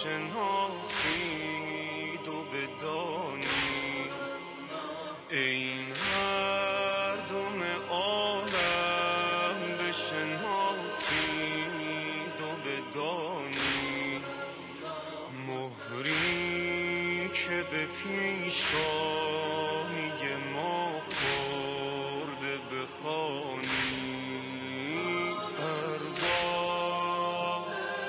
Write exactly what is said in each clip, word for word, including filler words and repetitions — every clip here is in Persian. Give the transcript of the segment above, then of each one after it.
بشناسید و بدانید این مردم عالم بشناسید و بدانید مهری که به پیشانی ما خورده بخوانید ارباب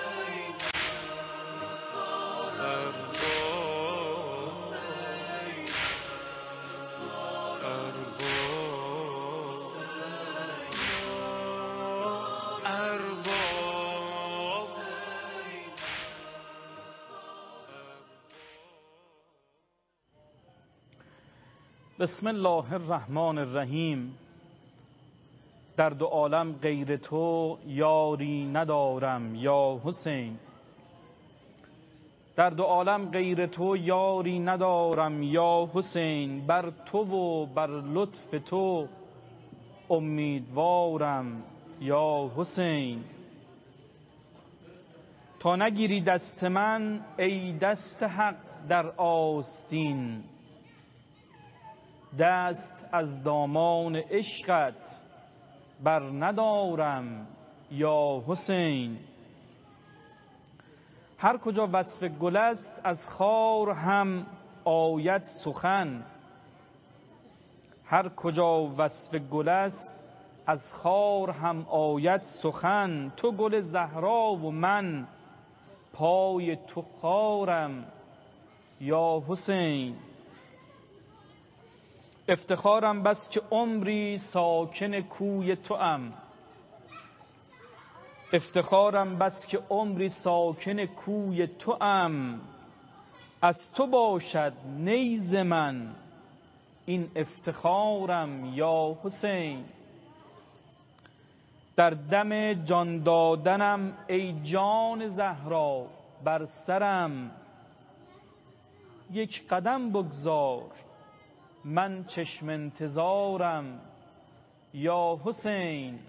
بسم الله الرحمن الرحیم. در دو عالم غیر تو یاری ندارم یا حسین. در دو عالم غیر تو یاری ندارم یا حسین. بر تو و بر لطف تو امیدوارم یا حسین. تا نگیری دست من ای دست حق در آستین، دست از دامان عشقت بر ندارم یا حسین. هر کجا وصف گل است از خار هم آید سخن، هر کجا وصف گل است از خار هم آید سخن. تو گل زهرا و من پای تو خارم یا حسین. افتخارم بس که عمری ساکن کوی توام، افتخارم بس که عمری ساکن کوی توام. از تو باشد نیز من این افتخارم یا حسین. در دم جان دادنم ای جان زهرا بر سرم، یک قدم بگذار من چشم انتظارم یا حسین.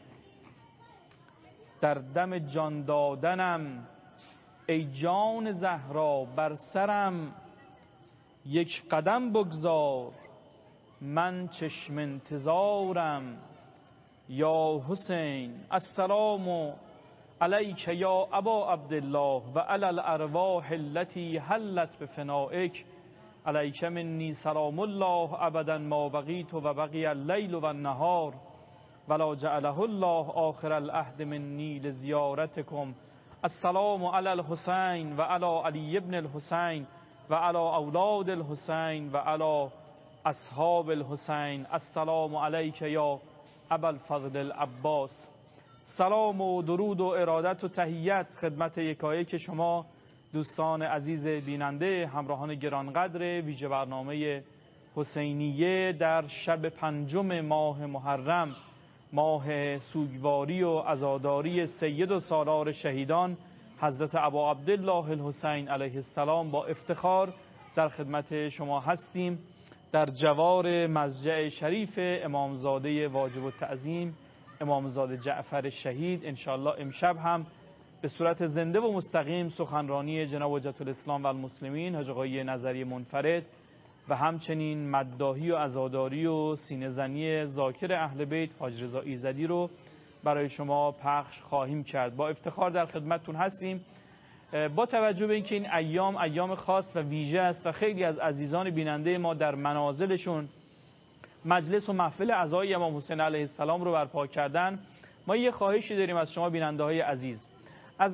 در دم جان دادنم ای جان زهرا بر سرم، یک قدم بگذار من چشم انتظارم یا حسین. السلام علیک یا ابا عبدالله و علی الارواح التي حلت بفنائک. علیک منی سلام الله ابدا ما بقیت و بقی اللیل و النهار ولا جعله الله آخر العهد منی لزیارتکم. السلام علی الحسین و علی علی ابن الحسین و علی اولاد الحسین و علی اصحاب الحسین. السلام علیک یا ابا الفضل العباس. سلام و درود و ارادت و تحیت خدمت یکایک شما دوستان عزیز بیننده، همراهان گرانقدر ویژه برنامه حسینیه در شب پنجم ماه محرم، ماه سوگواری و عزاداری سید و سالار شهیدان حضرت ابا عبدالله الحسین علیه السلام. با افتخار در خدمت شما هستیم در جوار مضجع شریف امامزاده واجب التعظیم امامزاده جعفر شهید. انشاءالله امشب هم به صورت زنده و مستقیم سخنرانی جناب حجت الاسلام و المسلمین حاج آقای نظری منفرد و همچنین مداحی و عزاداری و سینه زنی ذاکر اهل بیت حاج رضا ایزدی رو برای شما پخش خواهیم کرد. با افتخار در خدمتتون هستیم. با توجه به اینکه این ایام ایام خاص و ویژه است و خیلی از عزیزان بیننده ما در منازلشون مجلس و محفل عزای امام حسین علیه السلام رو برپا کردن، ما یه خواهشی داریم از شما بیننده های عزیز. از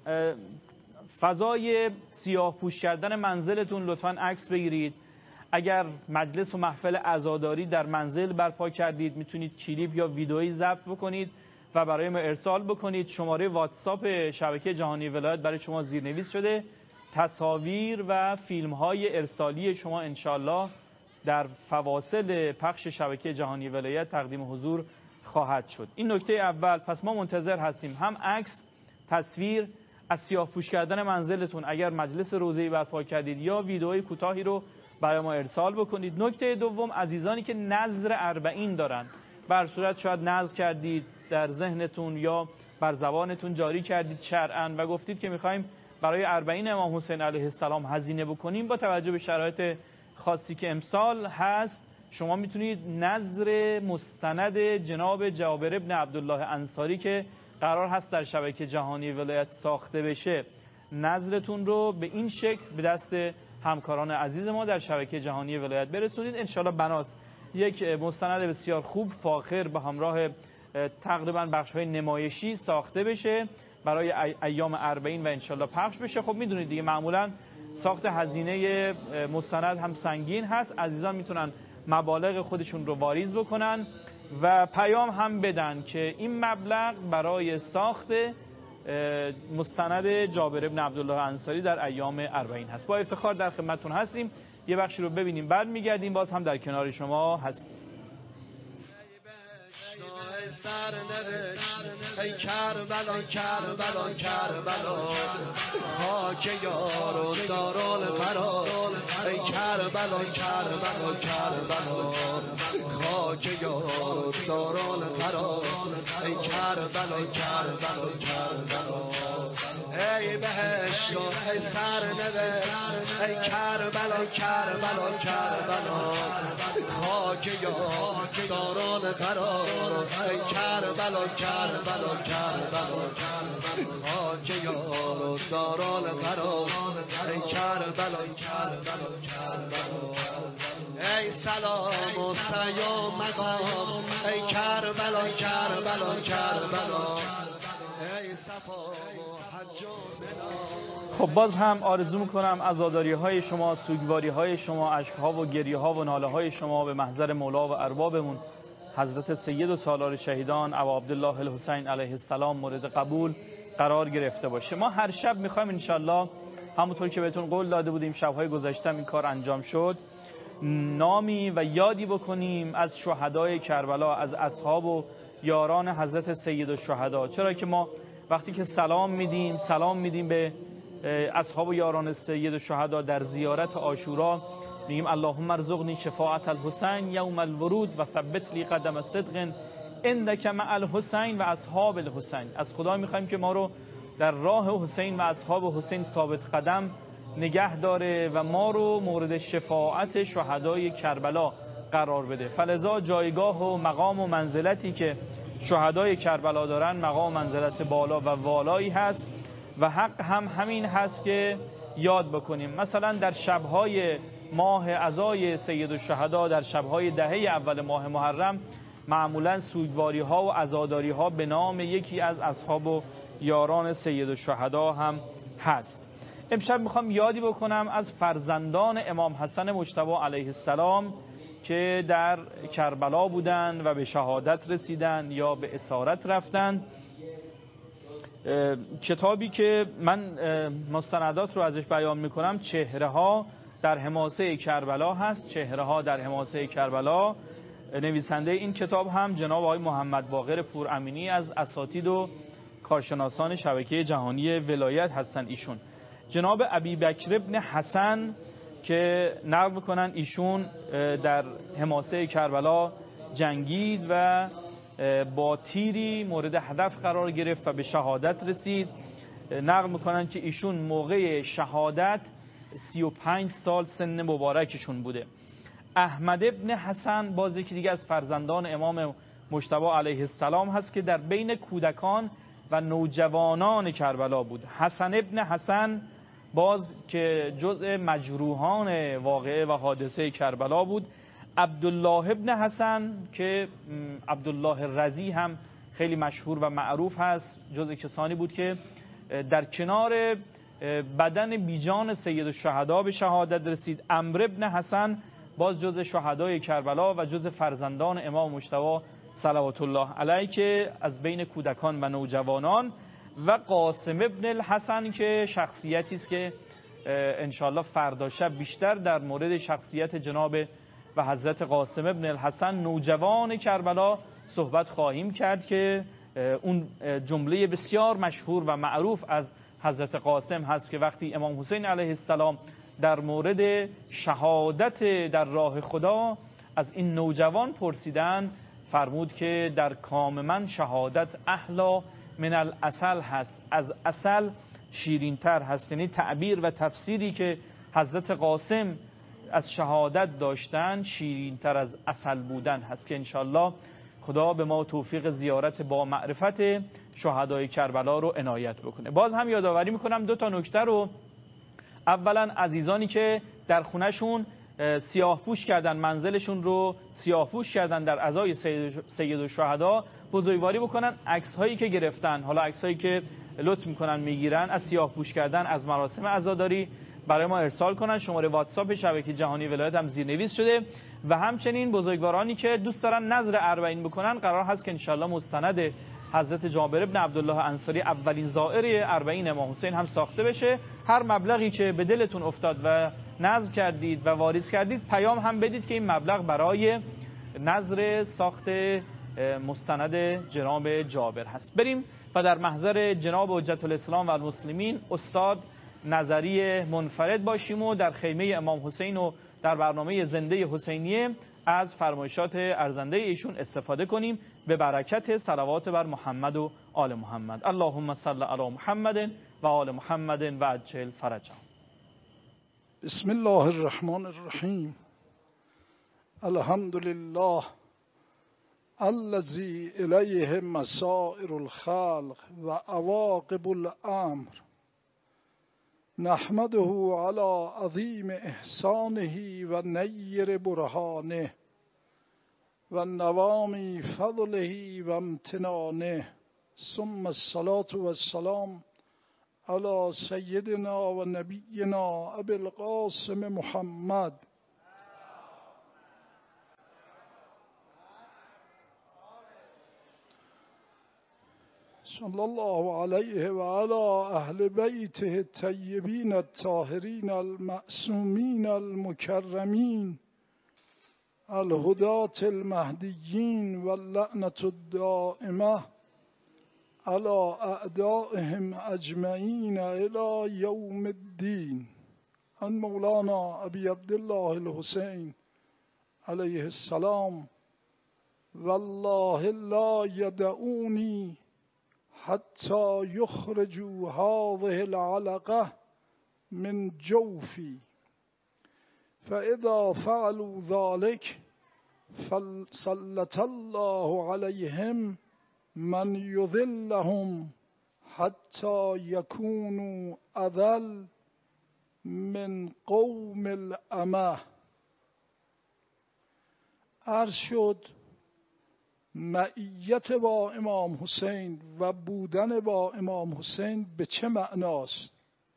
فضای سیاه پوش کردن منزلتون لطفاً عکس بگیرید. اگر مجلس و محفل عزاداری در منزل برپا کردید میتونید کلیپ یا ویدئویی ضبط بکنید و برای ما ارسال بکنید. شماره واتساپ شبکه جهانی ولایت برای شما زیرنویس شده. تصاویر و فیلم های ارسالی شما انشالله در فواصل پخش شبکه جهانی ولایت تقدیم حضور خواهد شد. این نکته اول. پس ما منتظر هستیم هم عکس، تصویر از سیاه پوش کردن منزلتون اگر مجلس روزه‌ای برپا کردید یا ویدئوی کوتاهی رو برای ما ارسال بکنید. نکته دوم، عزیزانی که نذر اربعین دارن، بر صورت شاید نذر کردید در ذهنتون یا بر زبانتون جاری کردید شرعاً و گفتید که میخوایم برای اربعین امام حسین علیه السلام هزینه بکنیم، با توجه به شرایط خاصی که امسال هست شما میتونید نظر مستند جناب جابر ابن عبدالله انصاری که قرار هست در شبکه جهانی ولایت ساخته بشه، نظرتون رو به این شکل به دست همکاران عزیز ما در شبکه جهانی ولایت برسونید. انشالله بناست یک مستند بسیار خوب فاخر به همراه تقریبا بخش‌های نمایشی ساخته بشه برای ایام اربعین و انشالله پخش بشه. خب میدونید دیگه معمولا ساخت هزینه مستند هم سنگین هست، عزیزان میتونن مبالغ خودشون رو واریز بکنن و پیام هم بدن که این مبلغ برای ساخت مستند جابر ابن عبدالله انصاری در ایام اربعین هست. با افتخار در خدمتتون هستیم. یه بخشی رو ببینیم بعد میگردیم، باز هم در کنار شما هستیم. ای کربلا کربلا کربلا خاک یار و دارالفرا، ای کربلا کربلا کربلا خاک یار و دارالفرا، ای کربلا کربلا کربلا ای بهشت و ای سرنوشت، ای کربلا کربلا کربلا خاک یار دارالفرا، ای کربلا کربلا کربلا خاک یار و دارالفرا، ای کربلا کربلا کربلا ای سلام و سیام مقام، ای کربلا کربلا کربلا ای صفا و حج و سنا. خب باز هم آرزو میکنم عزاداری های شما، سوگواری های شما، اشک ها و گریه ها و ناله های شما به محضر مولا و اربابمون حضرت سید و سالار شهیدان ابا عبدالله الحسین علیه السلام مورد قبول قرار گرفته باشه. ما هر شب میخوایم انشالله همونطور که بهتون قول داده بودیم شبهای گذشته این کار انجام شد، نامی و یادی بکنیم از شهدای کربلا، از اصحاب و یاران حضرت سید الشهدا. چرا که ما وقتی که سلام میدیم سلام میدیم به اصحاب و یاران سید الشهدا در زیارت عاشورا، میگیم اللهم ارزقنی شفاعت الحسین یوم الورود و ثبت لی قدم صدق عندک مع الحسین و اصحاب الحسین. از خدا میخوایم که ما رو در راه حسین و اصحاب حسین ثابت قدم نگه داره و ما رو مورد شفاعت شهدای کربلا قرار بده. فلذا جایگاه و مقام و منزلتی که شهدای کربلا دارن مقام و منزلت بالا و والایی هست و حق هم همین هست که یاد بکنیم. مثلا در شبهای ماه عزای سید الشهدا، در شبهای دهه اول ماه محرم معمولا سوگواری ها و عزاداری ها به نام یکی از اصحاب و یاران سید الشهدا هم هست. امشب میخوام یادی بکنم از فرزندان امام حسن مجتبی علیه السلام که در کربلا بودن و به شهادت رسیدن یا به اسارت رفتن. کتابی که من مستندات رو ازش بیان میکنم چهره ها در حماسه کربلا هست. چهره ها در حماسه کربلا، نویسنده این کتاب هم جناب آقای محمد باقر پورامینی از اساتید و کارشناسان شبکه جهانی ولایت هستن. ایشون جناب ابی بکر ابن حسن که نقل میکنن ایشون در حماسه کربلا جنگید و با تیری مورد هدف قرار گرفت و به شهادت رسید. نقل میکنن که ایشون موقع شهادت سی و پنج سال سن مبارکشون بوده. احمد ابن حسن باز یکی دیگه از فرزندان امام مجتبی علیه السلام هست که در بین کودکان و نوجوانان کربلا بود. حسن ابن حسن باز که جزء مجروحان واقعه و حادثه کربلا بود. عبدالله ابن حسن که عبدالله رضی هم خیلی مشهور و معروف هست، جزء کسانی بود که در کنار بدن بیجان سید الشهدا به شهادت رسید. عمرو ابن حسن باز جزء شهدای کربلا و جزء فرزندان امام مجتبی صلوات الله علیه که از بین کودکان و نوجوانان. و قاسم ابن الحسن که شخصیتی است که انشاءالله فردا شب بیشتر در مورد شخصیت جناب و حضرت قاسم ابن الحسن نوجوان کربلا صحبت خواهیم کرد که اون جمله بسیار مشهور و معروف از حضرت قاسم هست که وقتی امام حسین علیه السلام در مورد شهادت در راه خدا از این نوجوان پرسیدن، فرمود که در کام من شهادت احلا من العسل هست، از عسل شیرین‌تر هست. یعنی تعبیر و تفسیری که حضرت قاسم از شهادت داشتن شیرین‌تر از عسل بودن هست که انشالله خدا به ما توفیق زیارت با معرفت شهدای کربلا رو عنایت بکنه. باز هم یادآوری میکنم دو تا نکته رو. اولا عزیزانی که در خونهشون سیاه پوش کردن، منزلشون رو سیاه پوش کردن در عزای سید الشهدا، بزرگواری بکنن عکس هایی که گرفتن، حالا عکس هایی که لطف میکنن میگیرن از سیاه پوش کردن از مراسم عزاداری برای ما ارسال کنن. شماره واتساپ شبکه جهانی ولایت هم زیرنویس شده. و همچنین بزرگوارانی که دوست دارن نظر اربعین بکنن، قرار هست که انشالله مستند حضرت جابر بن عبدالله انصاری اولین زائر اربعین امام حسین هم ساخته بشه. هر مبلغی که به دلتون افتاد و نظر کردید و واریز کردید پیام هم بدید که این مبلغ برای نظر ساخت مستند جناب جابر هست. بریم و در محضر جناب حجت الاسلام و المسلمین استاد نظری منفرد باشیم و در خیمه امام حسین و در برنامه زنده حسینیه از فرمایشات ارزنده ایشون استفاده کنیم به برکت صلوات بر محمد و آل محمد. اللهم صل علی محمد و آل محمد و عجل فرجهم. بسم الله الرحمن الرحیم. الحمد لله الذی الیه مسائر الخلق و عواقب الامر، نحمده علی عظیم احسانه و نیر برهانه و نوامی فضله و امتنانه، ثم الصلاة و السلام علی سیدنا و نبینا ابی القاسم محمد صلی الله علیه و علی اهل بیته الطیبین الطاهرین المعصومین المکرمین الهداة المهدیین و اللعنة الدائمه علی اعدائهم اجمعین الی یوم الدین. ان مولانا ابی عبدالله الحسین علیه السلام والله لا یدعونی حتی یخرجوا هذه العلقه من جوفی، فاذا فعلوا ذلك فسلط الله علیهم من یذلهم حتی یکونوا اذل من قوم الامه. عرض شد معیت با امام حسین و بودن با امام حسین به چه معناست؟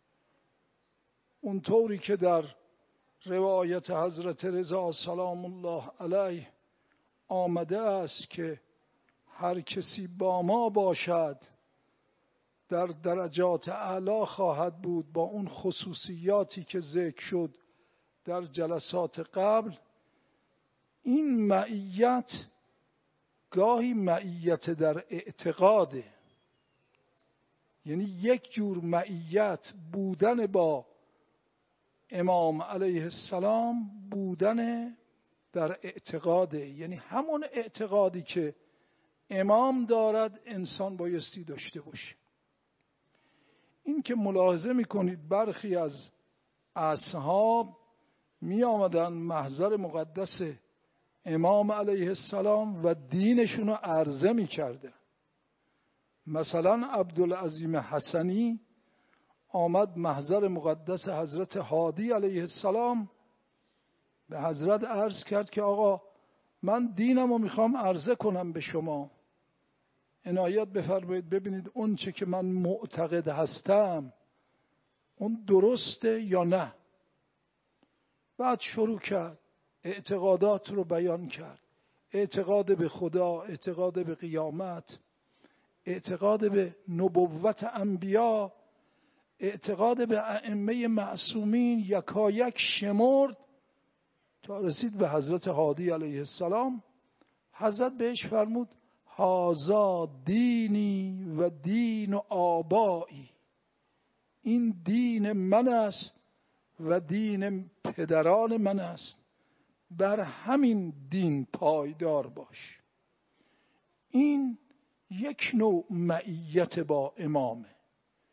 اونطوری که در روایت حضرت رضا سلام الله علیه آمده است که هر کسی با ما باشد در درجات اعلی خواهد بود با اون خصوصیاتی که ذکر شد در جلسات قبل. این معیت گاهی معیت در اعتقاده، یعنی یک جور معیت بودن با امام علیه السلام بودن در اعتقاده، یعنی همون اعتقادی که امام دارد انسان بایستی داشته باشه. این که ملاحظه میکنید برخی از اصحاب می آمدن محضر مقدس امام علیه السلام و دینشون رو عرضه می کرده. مثلا عبدالعظیم حسنی آمد محضر مقدس حضرت هادی علیه السلام، به حضرت عرض کرد که آقا من دینم رو میخوام عرضه کنم به شما، عنایت بفرمایید ببینید اون چه که من معتقد هستم اون درسته یا نه. بعد شروع کرد اعتقادات رو بیان کرد، اعتقاد به خدا، اعتقاد به قیامت، اعتقاد به نبوت انبیا، اعتقاد به ائمه معصومین، یکایک شمرد تا رسید به حضرت هادی علیه السلام. حضرت بهش فرمود هازا دینی و دین و آبایی، این دین من است و دین پدران من است، بر همین دین پایدار باش. این یک نوع معیت با امامه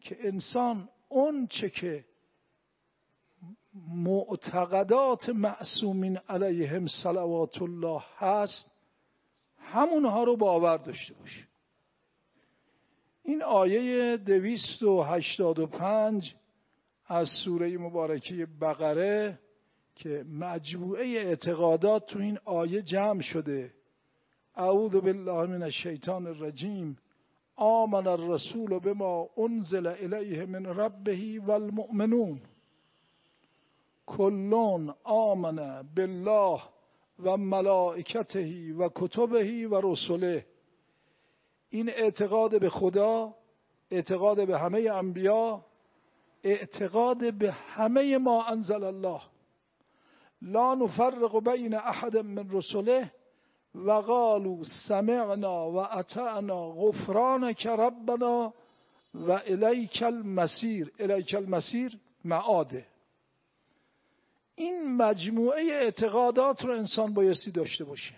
که انسان اون چه که معتقدات معصومین علیهم صلوات الله هست همونها رو باور داشته باشه. این آیه دویست و هشتاد و پنج از سوره مبارکه بقره که مجموعه اعتقادات تو این آیه جمع شده. اعوذ بالله من الشیطان الرجیم. آمن الرسول بما انزل الیه من ربه والمؤمنون کلون آمن بالله و ملائکته و کتبه و رسله. این اعتقاد به خدا، اعتقاد به همه انبیا، اعتقاد به همه ما انزل الله، لا نفرق بین احد من رسله و قالوا سمعنا و اطعنا غفرانک ربنا و الیک المصیر. الیک المصیر معاده. این مجموعه اعتقادات رو انسان بایستی داشته باشه.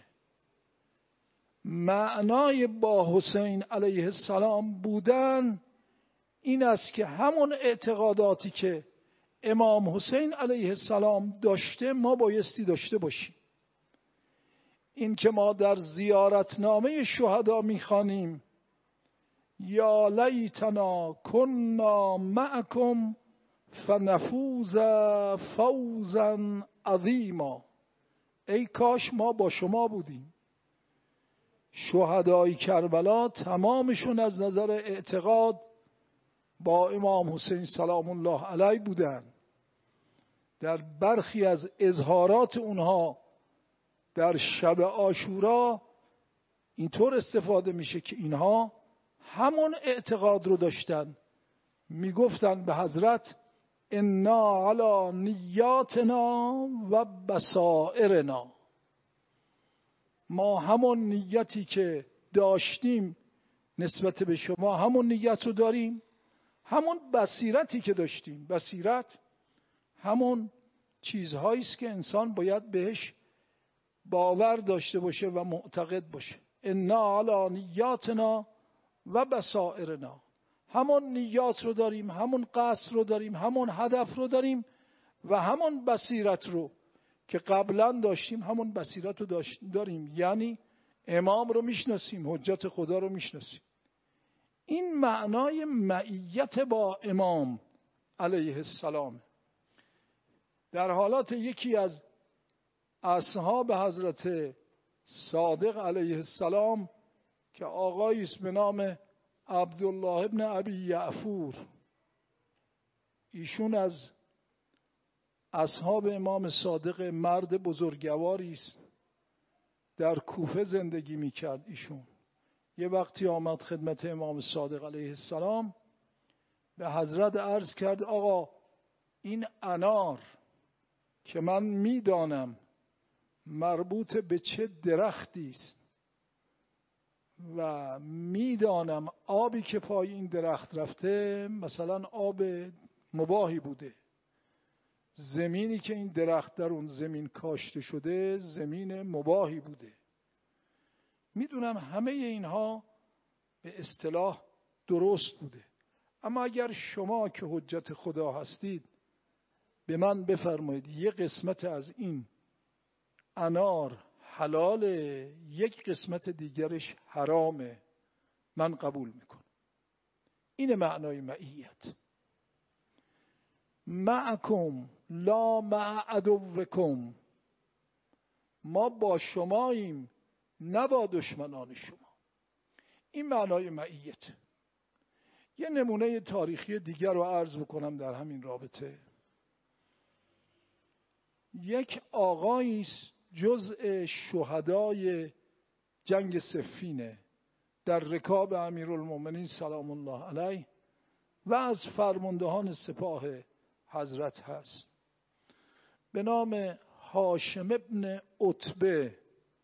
معنای با حسین علیه السلام بودن این است که همون اعتقاداتی که امام حسین علیه السلام داشته ما بایستی داشته باشیم. این که ما در زیارتنامه شهدا میخوانیم یا لیتنا کنا معکم فنفوز فوزا عظیما. ای کاش ما با شما بودیم. شهدای کربلا تمامشون از نظر اعتقاد با امام حسین سلام الله علیه بودن. در برخی از اظهارات اونها در شب عاشورا اینطور استفاده میشه که اینها همون اعتقاد رو داشتن. میگفتن به حضرت انا علی نیاتنا و بصائرنا. ما همون نیتی که داشتیم نسبت به شما همون نیت رو داریم، همون بصیرتی که داشتیم. بصیرت همون چیزهایی است که انسان باید بهش باور داشته باشه و معتقد باشه. انا علی نیاتنا و بصائرنا. همون نیات رو داریم، همون قصد رو داریم، همون هدف رو داریم و همون بصیرت رو که قبلا داشتیم همون بصیرت رو داریم. یعنی امام رو میشناسیم، حجت خدا رو میشناسیم. این معنای معیت با امام علیه السلام. در حالات یکی از اصحاب حضرت صادق علیه السلام که آقایی است به نام عبدالله ابن ابی یعفور، ایشون از اصحاب امام صادق مرد بزرگواری است، در کوفه زندگی میکرد. ایشون یه وقتی آمد خدمت امام صادق علیه السلام، به حضرت عرض کرد آقا این انار که من میدانم مربوط به چه درختی است و میدانم آبی که پای این درخت رفته مثلا آب مباهی بوده، زمینی که این درخت در اون زمین کاشته شده زمین مباهی بوده، میدونم همه اینها به اصطلاح درست بوده، اما اگر شما که حجت خدا هستید به من بفرمایید یه قسمت از این انار حلاله، یک قسمت دیگرش حرامه، من قبول میکنم. این معنای معیت. معکم لا مع عدوکم. ما با شماییم نه با دشمنان شما. این معنای معیت. یه نمونه تاریخی دیگر رو عرض بکنم در همین رابطه. یک آقایی است جزء شهدای جنگ صفینه، در رکاب امیرالمومنین سلام الله علیه و از فرماندهان سپاه حضرت هست، به نام هاشم ابن عتبه،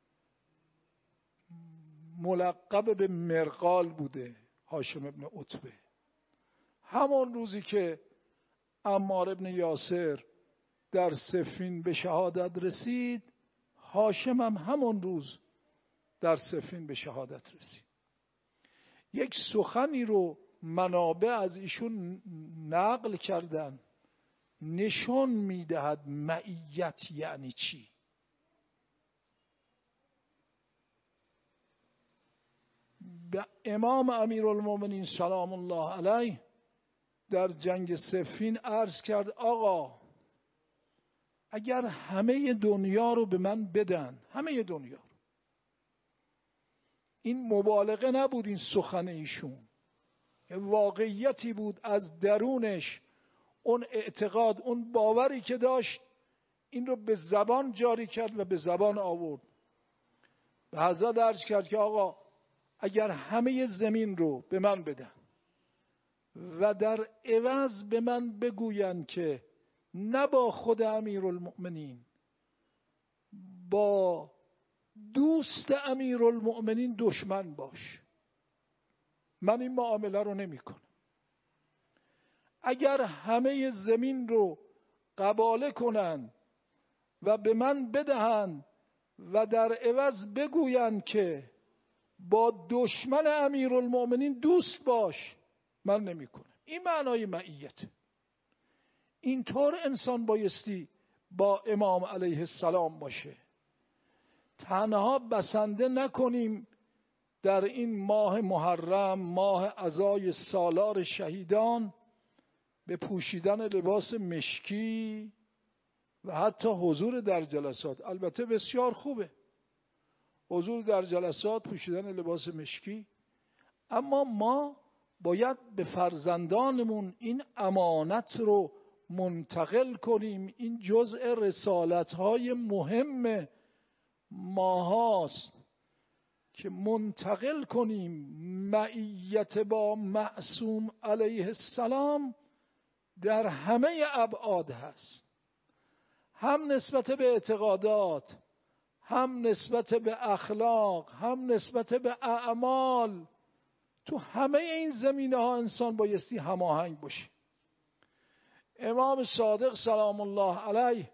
ملقب به مرغال بوده. هاشم ابن عتبه همون روزی که عمار ابن یاسر در صفین به شهادت رسید، هاشم هم همون روز در صفین به شهادت رسید. یک سخنی رو منابع از ایشون نقل کردن نشون میدهد معیت یعنی چی. به امام امیرالمومنین سلام الله علیه در جنگ صفین عرض کرد آقا اگر همه دنیا رو به من بدن، همه دنیا رو، این مبالغه نبود این سخن ایشون، واقعیتی بود از درونش، اون اعتقاد، اون باوری که داشت این رو به زبان جاری کرد و به زبان آورد. به حضرت عرض کرد که آقا اگر همه زمین رو به من بدن و در عوض به من بگوین که نه با خود امیرالمؤمنین، با دوست امیرالمؤمنین دشمن باش، من این معامله رو نمی کنم. اگر همه زمین رو قباله کنن و به من بدهن و در عوض بگوین که با دشمن امیرالمؤمنین دوست باش، من نمی کنم. این معنای معیته. اینطور انسان بایستی با امام علیه السلام باشه. تنها بسنده نکنیم در این ماه محرم، ماه عزای سالار شهیدان، به پوشیدن لباس مشکی و حتی حضور در جلسات. البته بسیار خوبه حضور در جلسات، پوشیدن لباس مشکی، اما ما باید به فرزندانمون این امانت رو منتقل کنیم. این جزء رسالت‌های مهم ما هاست که منتقل کنیم. معیت با معصوم علیه السلام در همه ابعاد هست، هم نسبت به اعتقادات، هم نسبت به اخلاق، هم نسبت به اعمال. تو همه این زمینه ها انسان بایستی هماهنگ باشه. امام صادق سلام الله علیه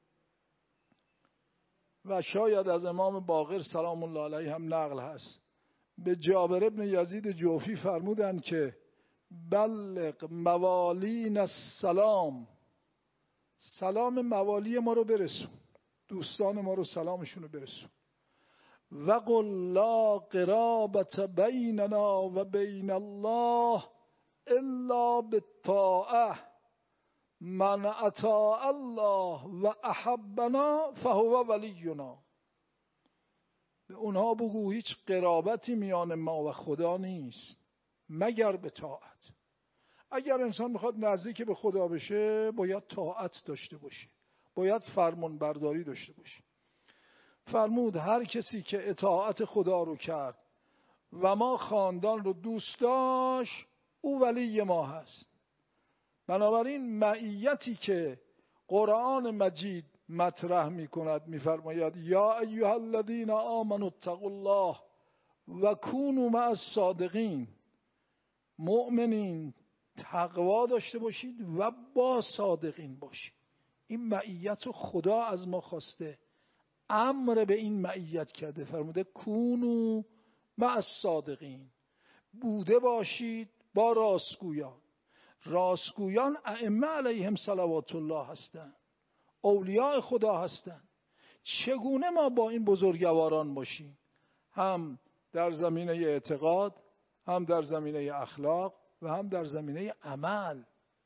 و شاید از امام باقر سلام الله علیه هم نقل هست، به جابر ابن یزید جوفی فرمودن که بلغ موالین السلام، سلام موالی ما رو برسون، دوستان ما رو سلامشون رو برسون. و قل لا قرابة بیننا و بین الله الا بالطاعه من اطاع الله و احبنا فهو ولینا. به اونها بگو هیچ قرابتی میان ما و خدا نیست مگر به طاعت. اگر انسان میخواد نزدیک به خدا بشه باید طاعت داشته باشه، باید فرمان برداری داشته باشه. فرمود هر کسی که اطاعت خدا رو کرد و ما خاندان رو دوست داشت او ولی ما هست. بنابراین معیتی که قرآن مجید مطرح می کند می فرماید یا ایها الذین آمنوا اتقوا الله و کونوا مع الصادقین، مؤمنین تقوا داشته باشید و با صادقین باشید. این معیت رو خدا از ما خواسته، امر به این معیت کرده، فرموده کونوا مع الصادقین، بوده باشید با راستگویان. راستگویان ائمه علیهم صلوات الله هستند، اولیاء خدا هستند. چگونه ما با این بزرگواران باشیم؟ هم در زمینه اعتقاد، هم در زمینه اخلاق و هم در زمینه عمل.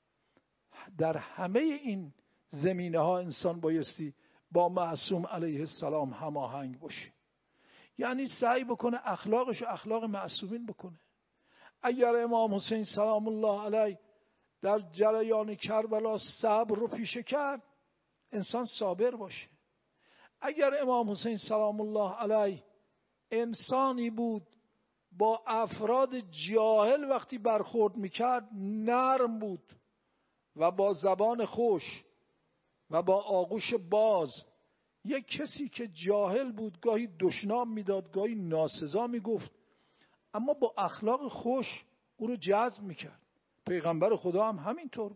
در همه این زمینه ها انسان بایستی با معصوم علیه السلام هماهنگ باشه، یعنی سعی بکنه اخلاقش و اخلاق معصومین بکنه. اگر امام حسین سلام الله علیه در جریان کربلا صبر رو پیشه کرد، انسان صابر باشه. اگر امام حسین سلام الله علیه انسانی بود با افراد جاهل وقتی برخورد میکرد نرم بود و با زبان خوش و با آغوش باز، یک کسی که جاهل بود گاهی دشنام میداد، گاهی ناسزا میگفت، اما با اخلاق خوش او رو جذب میکرد. پیغمبر خدا هم همینطور.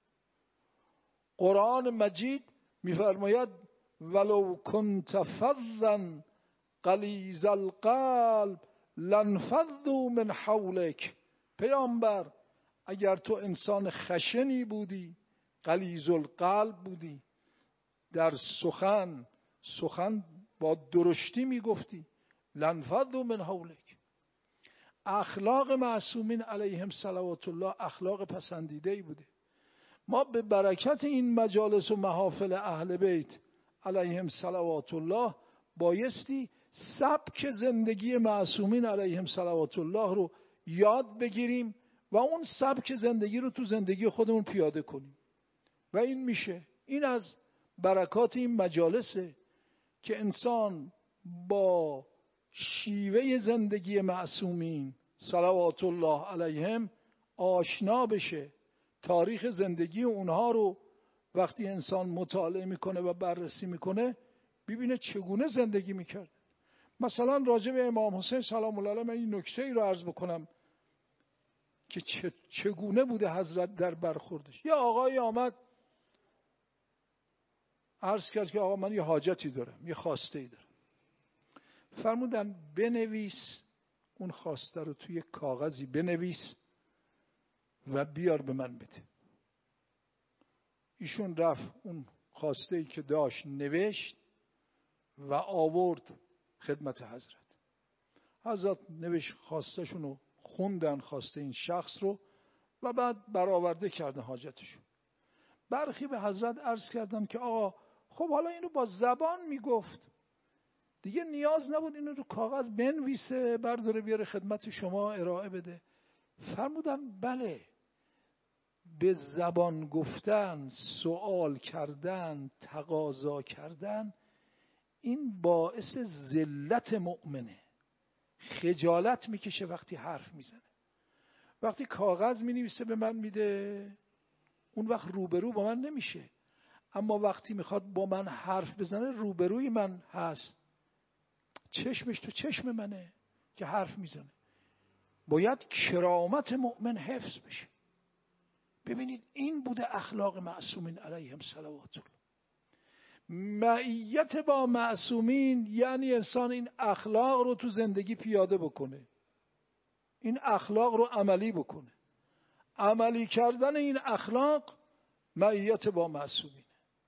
قرآن مجید میفرماید ولو کنت فظا غلیظ القلب لانفضوا من حولک پیامبر اگر تو انسان خشنی بودی، غلیظ القلب بودی، در سخن سخن با درشتی میگفتی، لنفضوا من حولک. اخلاق معصومین علیهم صلوات الله اخلاق پسندیده‌ای بوده. ما به برکت این مجالس و محافل اهل بیت علیهم صلوات الله بایستی سبک زندگی معصومین علیهم صلوات الله رو یاد بگیریم و اون سبک زندگی رو تو زندگی خودمون پیاده کنیم و این میشه. این از برکات این مجالسه که انسان با شیوه زندگی معصومین صلوات الله علیهم آشنا بشه. تاریخ زندگی اونها رو وقتی انسان مطالعه میکنه و بررسی میکنه ببینه چگونه زندگی میکرد. مثلا راجع به امام حسین سلام الله علیه من این نکته ای رو عرض بکنم که چگونه بوده حضرت در برخوردش. یه آقای آمد عرض کرد که آقا من یه حاجتی دارم، یه خواسته ای دارم. فرمودن بنویس اون خواسته رو توی کاغذی بنویس و بیار به من بده. ایشون رفت اون خواسته ای که داشت نوشت و آورد خدمت حضرت. حضرت نوشت خواستشون رو خوندن، خواسته این شخص رو، و بعد برآورده کردن حاجتشون. برخی به حضرت عرض کردن که آقا خب حالا اینو با زبان میگفت، دیگه نیاز نبود اینو رو کاغذ بنویسه برداره بیاره خدمت شما ارائه بده. فرمودن بله، به زبان گفتن، سوال کردن، تقاضا کردن، این باعث ذلت مؤمنه. خجالت میکشه وقتی حرف میزنه. وقتی کاغذ مینویسه به من میده، اون وقت روبرو با من نمیشه. اما وقتی میخواد با من حرف بزنه روبروی من هست، چشمش تو چشم منه که حرف میزنه. باید کرامت مؤمن حفظ بشه. ببینید این بوده اخلاق معصومین علیهم صلوات الله. معیت با معصومین یعنی انسان این اخلاق رو تو زندگی پیاده بکنه، این اخلاق رو عملی بکنه. عملی کردن این اخلاق معیت با معصومینه.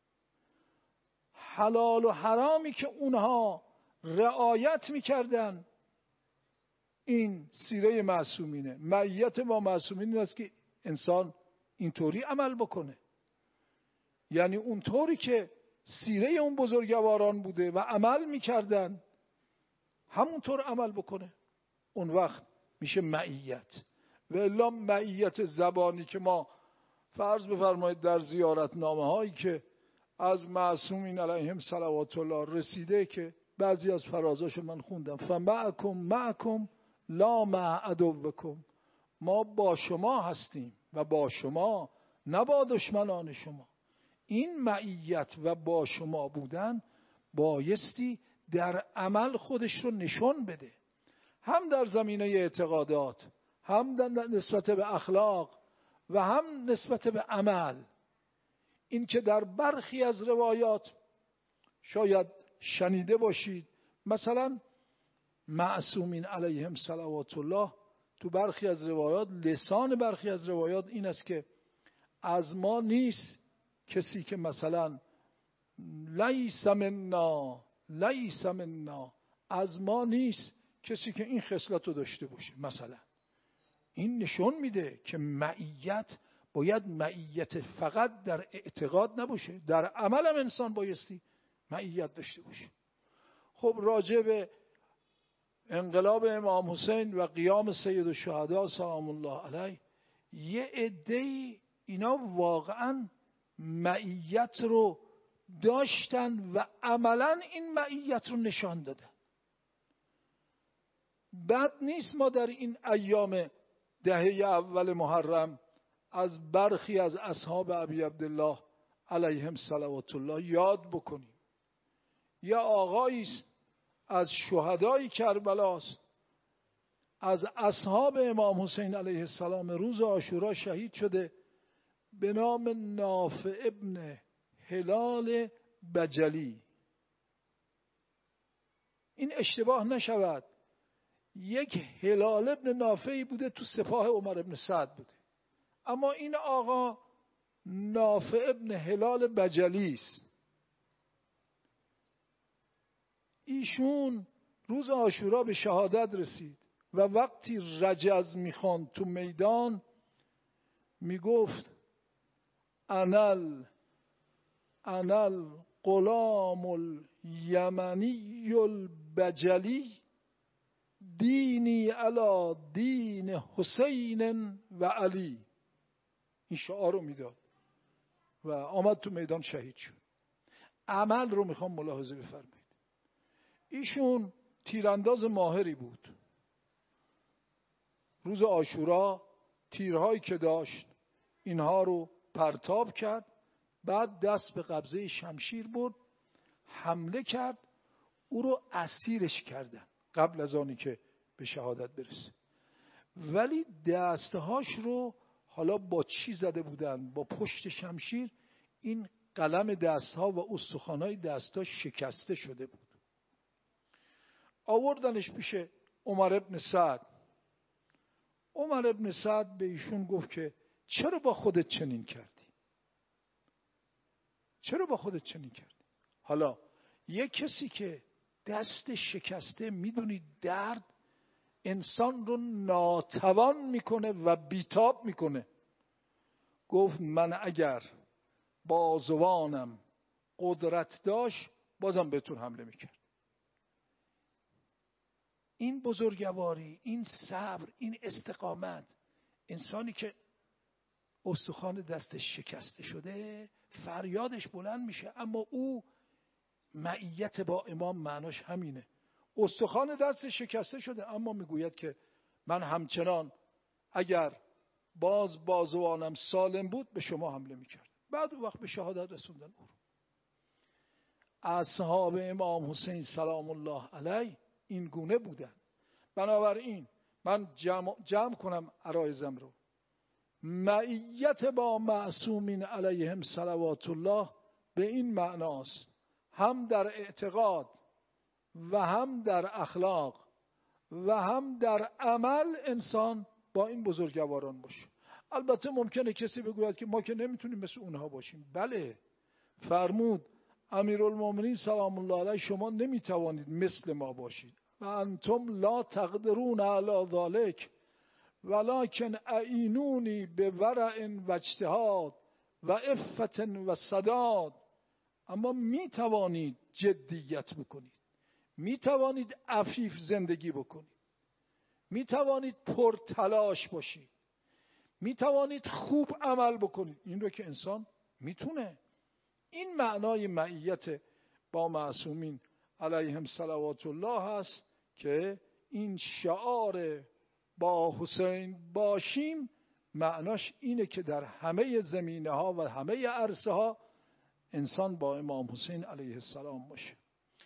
حلال و حرامی که اونها رعایت میکردن این سیره معصومینه. معیت با معصومین این است که انسان اینطوری عمل بکنه، یعنی اونطوری که سیره اون بزرگواران بوده و عمل میکردن همونطور عمل بکنه. اون وقت میشه معیت. و الا معیت زبانی که ما فرض بفرمایید در زیارتنامه هایی که از معصومین علیهم صلوات الله رسیده که بعضی از فرازاشو من خوندم، فمعکم معکم لا مع عدوکم، ما با شما هستیم و با شما نه با دشمنان شما. این معیت و با شما بودن بایستی در عمل خودش رو نشون بده، هم در زمینه اعتقادات، هم در نسبت به اخلاق و هم نسبت به عمل. این که در برخی از روایات شاید شنیده باشید، مثلا معصومین علیهم صلوات الله تو برخی از روایات، لسان برخی از روایات این است که از ما نیست کسی که مثلا لیس منا لیس منا، از ما نیست کسی که این خصلت رو داشته باشه. مثلا این نشون میده که معیت باید معیت فقط در اعتقاد نباشه، در عمل هم انسان بایستی معیت داشته باشه. خب راجع به انقلاب امام حسین و قیام سید الشهدا سلام الله علیه، یه عده‌ای اینا واقعا معیت رو داشتن و عملا این معیت رو نشان دادن. بد نیست ما در این ایام دهه اول محرم از برخی از اصحاب ابی عبدالله علیهم صلوات الله یاد بکنیم. یا آقایی است از شهدای کربلاست، از اصحاب امام حسین علیه السلام روز عاشورا شهید شده، به نام نافع ابن هلال بجلی. این اشتباه نشود، یک هلال ابن نافعی بوده تو سپاه عمر ابن سعد بوده، اما این آقا نافع ابن هلال بجلی است. ایشون روز عاشورا به شهادت رسید و وقتی رجز میخواند تو میدان میگفت انل انل غلام الیمنی البجلی دینی علی دین حسین و علی. این شعار رو میداد و آمد تو میدان شهید شد. عمل رو میخوام ملاحظه بفرمایید. ایشون تیرانداز ماهری بود. روز عاشورا تیرهایی که داشت اینها رو پرتاب کرد، بعد دست به قبضه شمشیر برد، حمله کرد، او رو اسیرش کردن قبل از آنی که به شهادت برسه. ولی دستهاش رو حالا با چی زده بودن؟ با پشت شمشیر این قلم دستها و استخوان‌های دستها شکسته شده بود. آوردنش پیش عمر ابن سعد. عمر ابن سعد به ایشون گفت که چرا با خودت چنین کردی؟ چرا با خودت چنین کردی؟ حالا یک کسی که دست شکسته، میدونی درد انسان رو ناتوان میکنه و بیتاب میکنه. گفت من اگر بازوانم قدرت داشت بازم بهتون حمله میکرد. این بزرگواری، این صبر، این استقامت، انسانی که استخوان دستش شکسته شده فریادش بلند میشه، اما او معیت با امام معناش همینه. استخوان دستش شکسته شده اما میگوید که من همچنان اگر باز بازوانم سالم بود به شما حمله میکرد. بعد اون وقت به شهادت رسوندن او رو. اصحاب امام حسین سلام الله علیه این گونه بودن. بنابراین من جمع, جمع کنم عرایزم رو. معیت با معصومین علیهم صلوات الله به این معناست، هم در اعتقاد و هم در اخلاق و هم در عمل انسان با این بزرگواران باشه. البته ممکنه کسی بگوید که ما که نمیتونیم مثل اونها باشیم. بله، فرمود امیرالمومنین سلام الله علیه شما نمیتوانید مثل ما باشید و انتم لا تقدرون علی ذلک ولکن اعینونی به ورع و اجتهاد و عفت و سداد. اما میتوانید جدیت بکنید، میتوانید عفیف زندگی بکنید، میتوانید پرتلاش باشید، میتوانید خوب عمل بکنید. این رو که انسان میتونه. این معنای معیت با معصومین علیهم صلوات الله هست که این شعار با حسین باشیم معناش اینه که در همه زمینه ها و همه عرصه ها انسان با امام حسین علیه السلام باشه.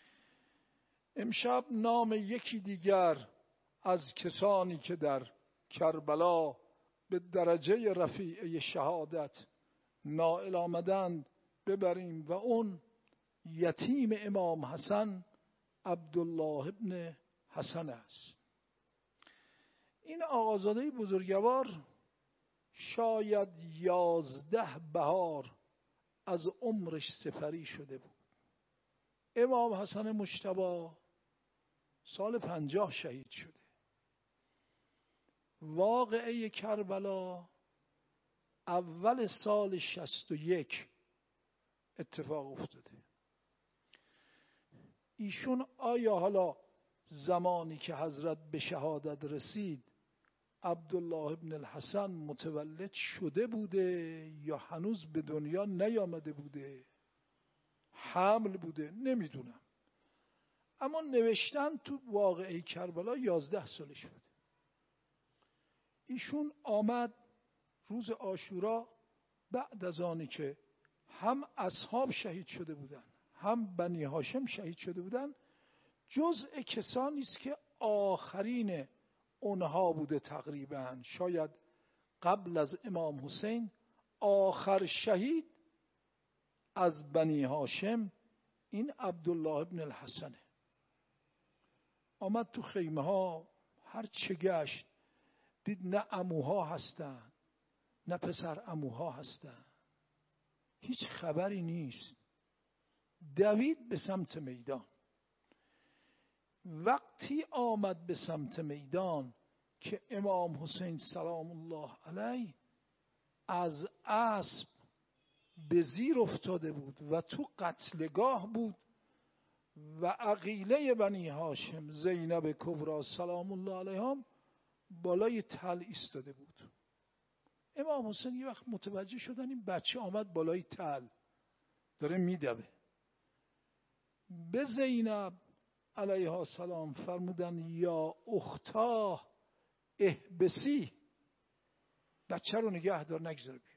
امشب نام یکی دیگر از کسانی که در کربلا به درجه رفیع شهادت نائل آمدند ببریم و اون یتیم امام حسن عبدالله ابن حسن است. این آقازاده بزرگوار شاید یازده بهار از عمرش سپری شده بود. امام حسن مجتبی سال پنجاه شهید شده. واقعه کربلا اول سال شصت و یک اتفاق افتاده. ایشون آیا حالا زمانی که حضرت به شهادت رسید عبدالله ابن الحسن متولد شده بوده یا هنوز به دنیا نیامده بوده، حمل بوده، نمیدونم. اما نوشتن تو واقعه کربلا یازده سالش بوده. ایشون آمد روز عاشورا بعد از آنی که هم اصحاب شهید شده بودن هم بنی هاشم شهید شده بودن، جزء کسانی است که آخرین اونها بوده. تقریبا شاید قبل از امام حسین آخر شهید از بنی هاشم این عبدالله ابن الحسنه. آمد تو خیمه ها هر چه گشت دید نه عموها هستن نه پسر عموها هستن، هیچ خبری نیست. دوید به سمت میدان. وقتی آمد به سمت میدان که امام حسین سلام الله علیه از اسب به زیر افتاده بود و تو قتلگاه بود و عقیله بنی هاشم زینب کبرا سلام الله علیها بالای تل ایستاده بود. امام حسین یه وقت متوجه شدن این بچه آمد بالای تل داره میدوه. به زینب علیها السلام فرمودن یا اختا احبسی، بچه رو نگه دار نگذار بیاد.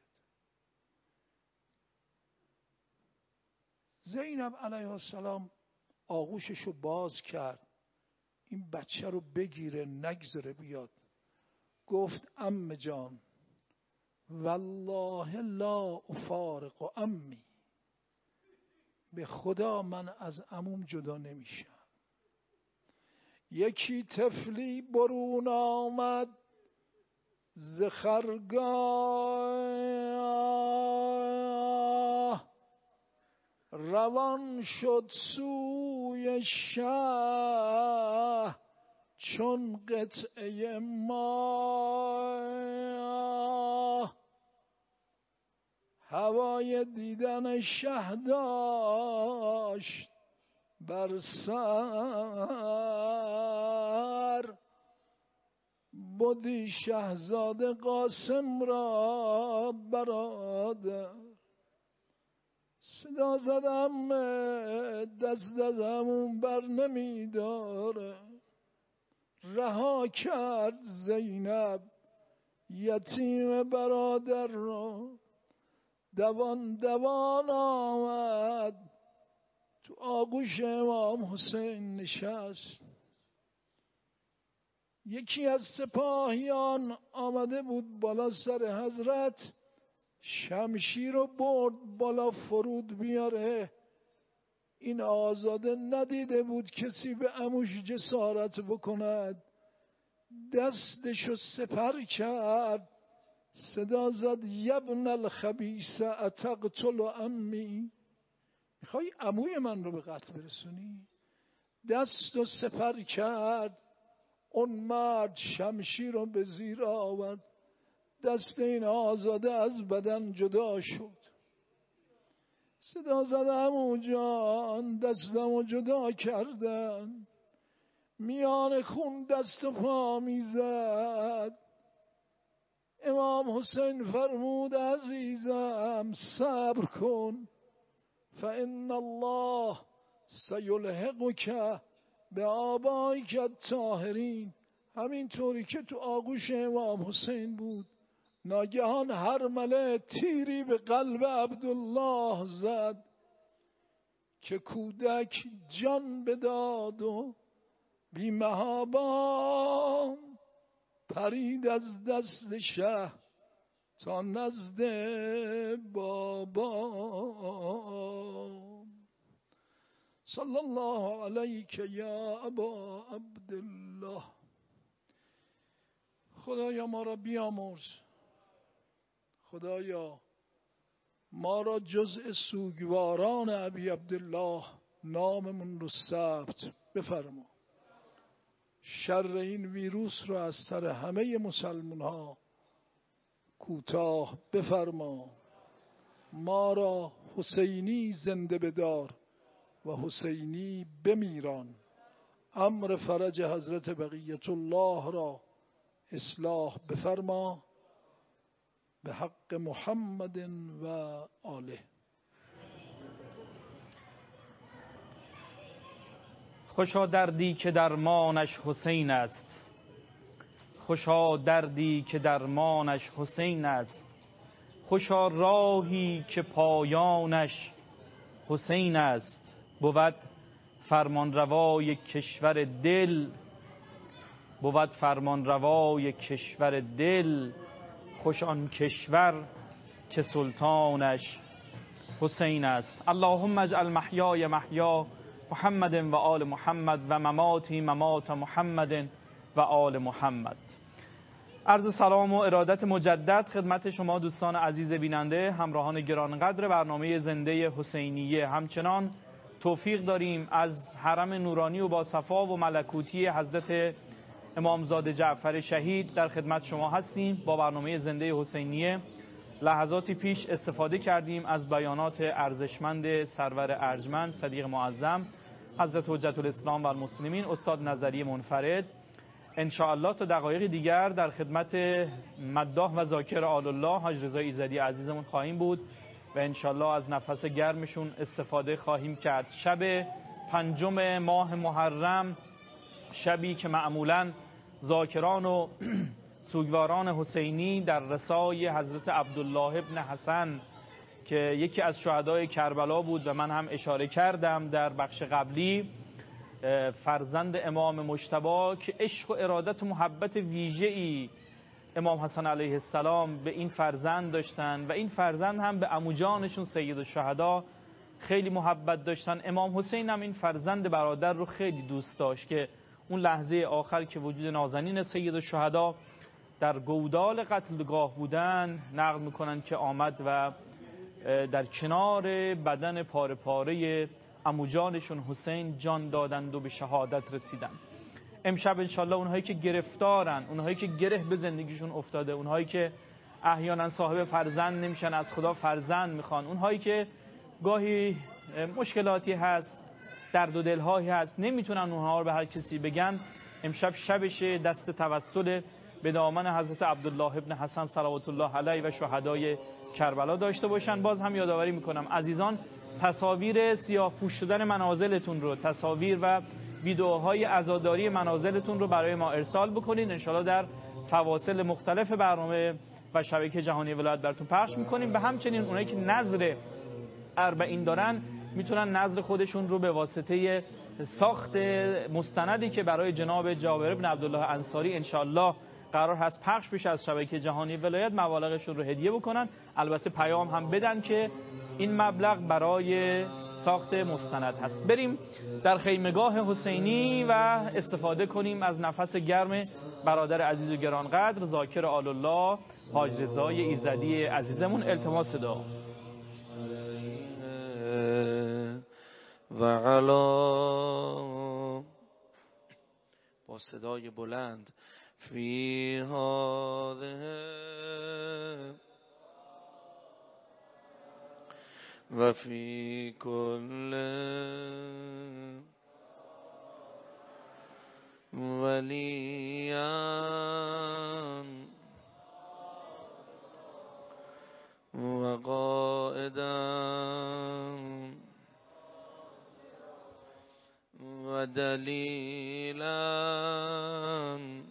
زینب علیها السلام آغوشش رو باز کرد، این بچه رو بگیره نگذاره بیاد. گفت عمه جان والله لا افارق عمی، به خدا من از عموم جدا نمیشم. یکی طفلی برون آمد ز خرگاه، روان شد سوی شه چون قطعه ماه. هوای دیدن شه داشت بر سر، بودی شهزاده قاسم را برادر. صدا زدم دست از همون بر نمی داره، رها کرد زینب یتیم برادر را. دوان دوان آمد تو آغوش امام حسین نشست. یکی از سپاهیان آمده بود بالا سر حضرت، شمشیر رو برد بالا فرود بیاره. این آزاده ندیده بود کسی به عموش جسارت بکند، دستشو سپر کرد، صدا زد یبن الخبیث اتقتل عمی، میخوای عموی من رو به قتل برسونی؟ دستو سپر کرد. اون مرد شمشیر رو به زیر آورد، دست این آزاده از بدن جدا شد. صدا زد عمو جان دستمو جدا کردن. میان خون دست و پا میزد. امام حسین فرمود عزیزم صبر کن، فإن الله سیلحقک به آبائک الطاهرین. همینطوری که تو آغوش امام حسین بود، ناگهان هرمله تیری به قلب عبدالله زد که کودک جان بداد و بی محابا پرید از دست شه تا نزد بابا. صلی الله علیک یا ابا عبدالله. خدایا ما را بیامرز، خدایا ما را جزء سوگواران ابی عبدالله ناممون رو ثبت بفرما. شر این ویروس رو از سر همه مسلمان ها کوتاه بفرما. ما را حسینی زنده بدار و حسینی بمیران. امر فرج حضرت بقیت الله را اصلاح بفرما به حق محمد و آله. خوشا دردی که درمانش حسین است، خوشا دردی که درمانش حسین است. خوشا راهی که پایانش حسین است. بود فرمان روای کشور دل، بود فرمان روای کشور دل. خوش آن کشور که سلطانش حسین است. اللهم اجعل محیای محیا محمد و آل محمد و مماتی ممات محمد و آل محمد. عرض سلام و ارادت مجدد خدمت شما دوستان عزیز بیننده، همراهان گرانقدر برنامه زنده حسینیه. همچنان توفیق داریم از حرم نورانی و با صفا و ملکوتی حضرت امامزاده جعفر شهید در خدمت شما هستیم با برنامه زنده حسینیه. لحظاتی پیش استفاده کردیم از بیانات ارزشمند سرور ارجمند صدیق معظم حضرت حجت الاسلام و المسلمین استاد نظری منفرد. ان شاء الله تا دقایق دیگر در خدمت مداح و ذاکر آل الله حاج رضا ایزدی عزیزمون خواهیم بود و ان شاء الله از نفس گرمشون استفاده خواهیم کرد. شب پنجم ماه محرم، شبی که معمولاً ذاکران و سوگواران حسینی در رسای حضرت عبدالله ابن حسن که یکی از شهدای کربلا بود و من هم اشاره کردم در بخش قبلی، فرزند امام مجتبی که عشق و ارادت و محبت ویژه‌ای امام حسن علیه السلام به این فرزند داشتن و این فرزند هم به عموجانشون سید الشهدا خیلی محبت داشتن. امام حسین هم این فرزند برادر رو خیلی دوست داشت که اون لحظه آخر که وجود نازنین سید الشهدا در گودال قتلگاه بودن نقل میکنن که آمد و در کنار بدن پاره پاره عموجانشون حسین جان دادند و به شهادت رسیدن. امشب انشالله اونهایی که گرفتارن، اونهایی که گره به زندگیشون افتاده، اونهایی که احیانا صاحب فرزند نمیشن از خدا فرزند میخوان، اونهایی که گاهی مشکلاتی هست، درد و دلهایی هست نمیتونن اونها رو به هر کسی بگن، امشب شبشه دست توسل به دامن حضرت عبدالله ابن حسن صلوات الله علیه و شهدای کربلا داشته باشن. باز هم یادآوری میکنم عزیزان تصاویر سیاه پوش شدن منازلتون رو، تصاویر و ویدئوهای عزاداری منازلتون رو برای ما ارسال بکنین. انشالله در فواصل مختلف برنامه و شبکه جهانی ولایت براتون پخش میکنیم. و همچنین اونایی که نظر اربعین دارن میتونن نظر خودشون رو به واسطه ساخت مستندی که برای جناب جابر بن عبدالله انصاری انشالله قرار هست پخش بشه از شبکه جهانی ولایت، مبالغشون رو هدیه بکنن. البته پیام هم بدن که این مبلغ برای ساخت مستند هست. بریم در خیمگاه حسینی و استفاده کنیم از نفس گرم برادر عزیز و گرانقدر ذاکر آل الله حاج رضای ایزدی عزیزمون. التماس دعا و علا با صدای بلند فی هذه و فی کل ولیان و قائدان و دلیلان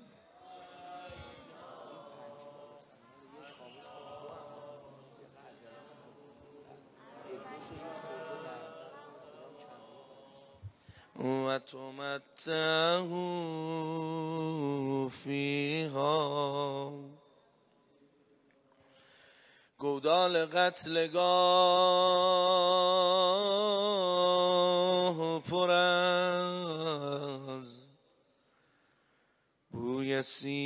و تمتعه فیها. گودال قتلگاه پر از بوی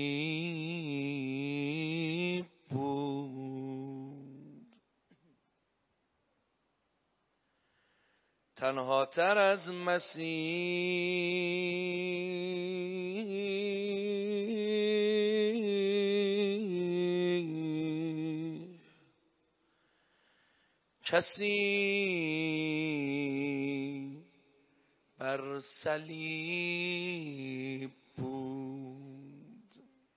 سیب بود، تنها تر از مسیح کسی بر صلیب بود.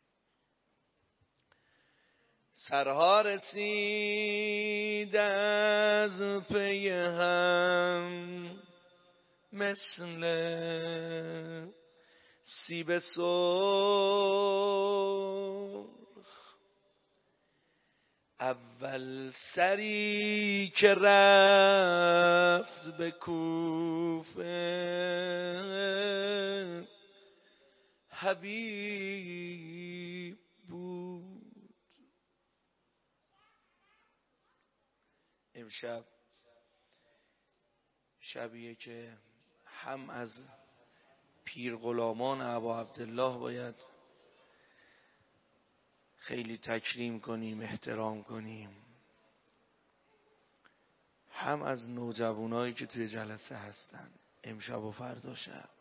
سرها رسید از پی هم مثل سیب سرخ. اول سری که رفت به کوفه حبیب بود. امشب شبیه که هم از پیر غلامان ابا عبدالله باید خیلی تکریم کنیم، احترام کنیم، هم از نوجوانایی که توی جلسه هستن امشب و فردا شب.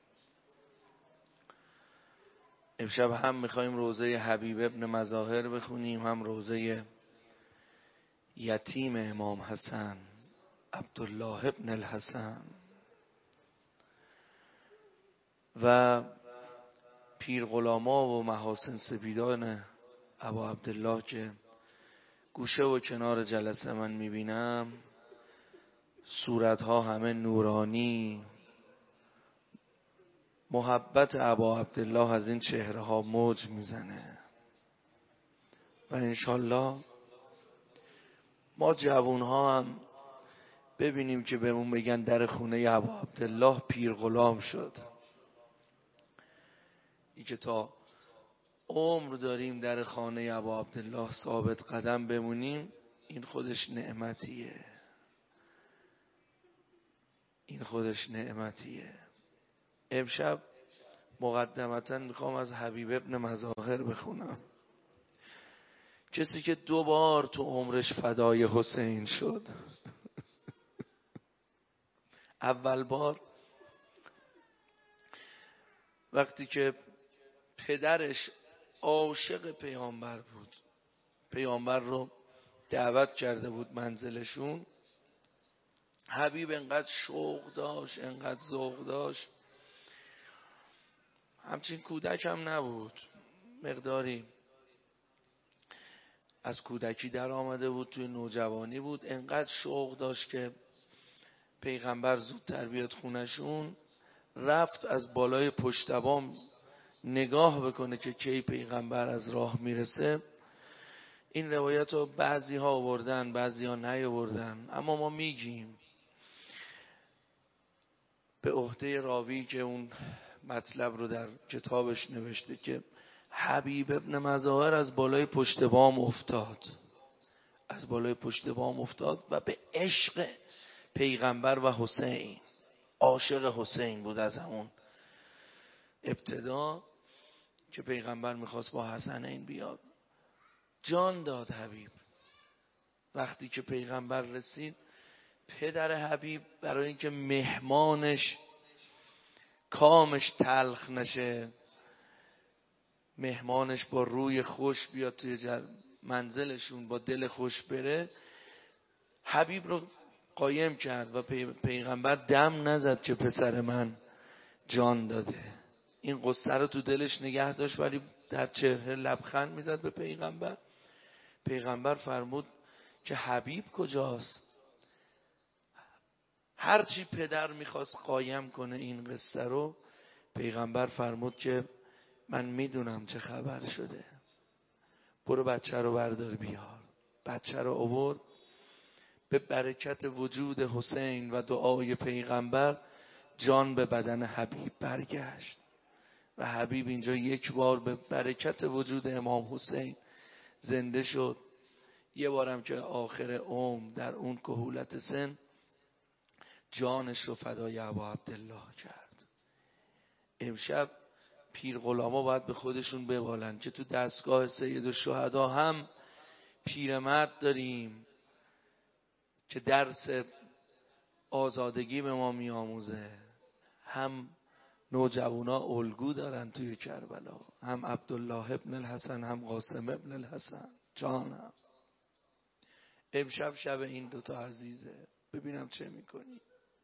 امشب هم میخوایم روضه حبیب ابن مظاهر بخونیم، هم روضه یتیم امام حسن عبدالله ابن الحسن و پیر غلاما و محاسن سپیدان ابا عبدالله که گوشه و کنار جلسه من میبینم. صورتها همه نورانی، محبت ابا عبدالله از این چهره ها موج میزنه و انشالله ما جوون ها هم ببینیم که بهمون بگن در خونه ابا عبدالله پیر غلام شد. این که تا عمر داریم در خانه ابا عبدالله ثابت قدم بمونیم، این خودش نعمتیه، این خودش نعمتیه. امشب مقدمتا میخوام از حبیب ابن مظاهر بخونم، کسی که دو بار تو عمرش فدای حسین شد. اول بار وقتی که پدرش عاشق پیامبر بود، پیامبر رو دعوت کرده بود منزلشون، حبیب انقدر شوق داشت، انقدر ذوق داشت، همچین کودک هم نبود، مقداری از کودکی در آمده بود، توی نوجوانی بود، انقدر شوق داشت که پیغمبر زودتر بیاد خونشون، رفت از بالای پشت بام نگاه بکنه که کی پیغمبر از راه میرسه. این روایت رو بعضی ها آوردن، بعضی ها نیاوردن، اما ما میگیم به عهده راوی که اون مطلب رو در کتابش نوشته که حبیب ابن مظاهر از بالای پشت بام افتاد، از بالای پشت بام افتاد و به عشق پیغمبر و حسین، عاشق حسین بود از همون ابتدا که پیغمبر میخواست با حسنین بیاد. جان داد حبیب. وقتی که پیغمبر رسید، پدر حبیب برای اینکه مهمانش کامش تلخ نشه، مهمانش با روی خوش بیاد توی منزلشون، با دل خوش بره، حبیب رو قایم کرد و پیغمبر دم نزد که پسر من جان داده. این قصه رو تو دلش نگه داشت ولی در چهره لبخند میزد به پیغمبر. پیغمبر فرمود که حبیب کجاست؟ هرچی پدر میخواست قایم کنه این قصه رو، پیغمبر فرمود که من میدونم چه خبر شده، برو بچه رو بردار بیار. بچه رو آورد. به برکت وجود حسین و دعای پیغمبر جان به بدن حبیب برگشت و حبیب اینجا یک بار به برکت وجود امام حسین زنده شد. یه بارم که آخر عمر در اون کهولت سن جانش رو فدای ابا عبدالله کرد. امشب پیر غلاما باید به خودشون ببالن که تو دستگاه سید الشهدا هم پیرمرد داریم که درس آزادگی به ما میآموزه، هم نوجوانا الگو دارن توی کربلا، هم عبدالله ابن الحسن، هم قاسم ابن الحسن. جانم امشب شب این دوتا عزیزه، ببینم چه میکنی.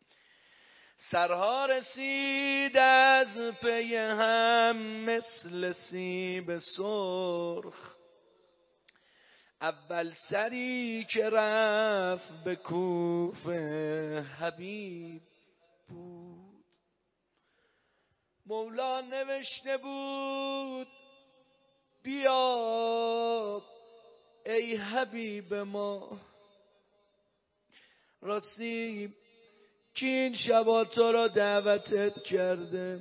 سرها رسید از پی هم مثل سیب سرخ، اول سری که رفت به کوفه حبیب بود. مولا نوشته بود بیا ای حبیب ما، راستی کی این شبا تو را دعوتت کرده؟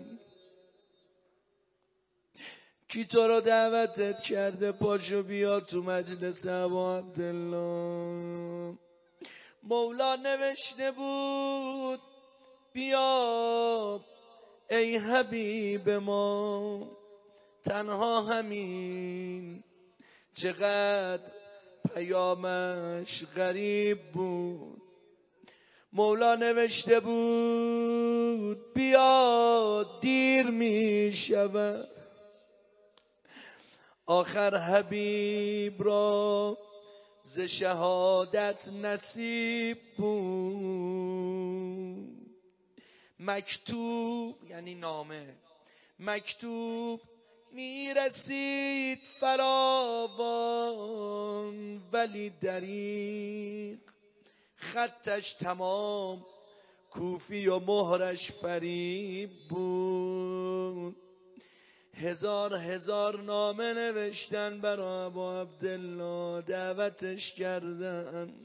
کی تو را دعوتت کرده؟ پاشو بیا تو مجلس ابا عبدالله. مولا نوشته بود بیا ای حبیب ما تنها همین، چقدر پیامش غریب بود. مولا نوشته بود بیا دیر می شود، آخر حبیب را ز شهادت نصیب بود. مکتوب یعنی نامه، مکتوب میرسید فراوان، ولی دریغ خطش تمام کوفی و مهرش فریب بود. هزار هزار نامه نوشتن برای ابا عبدالله، دعوتش کردن.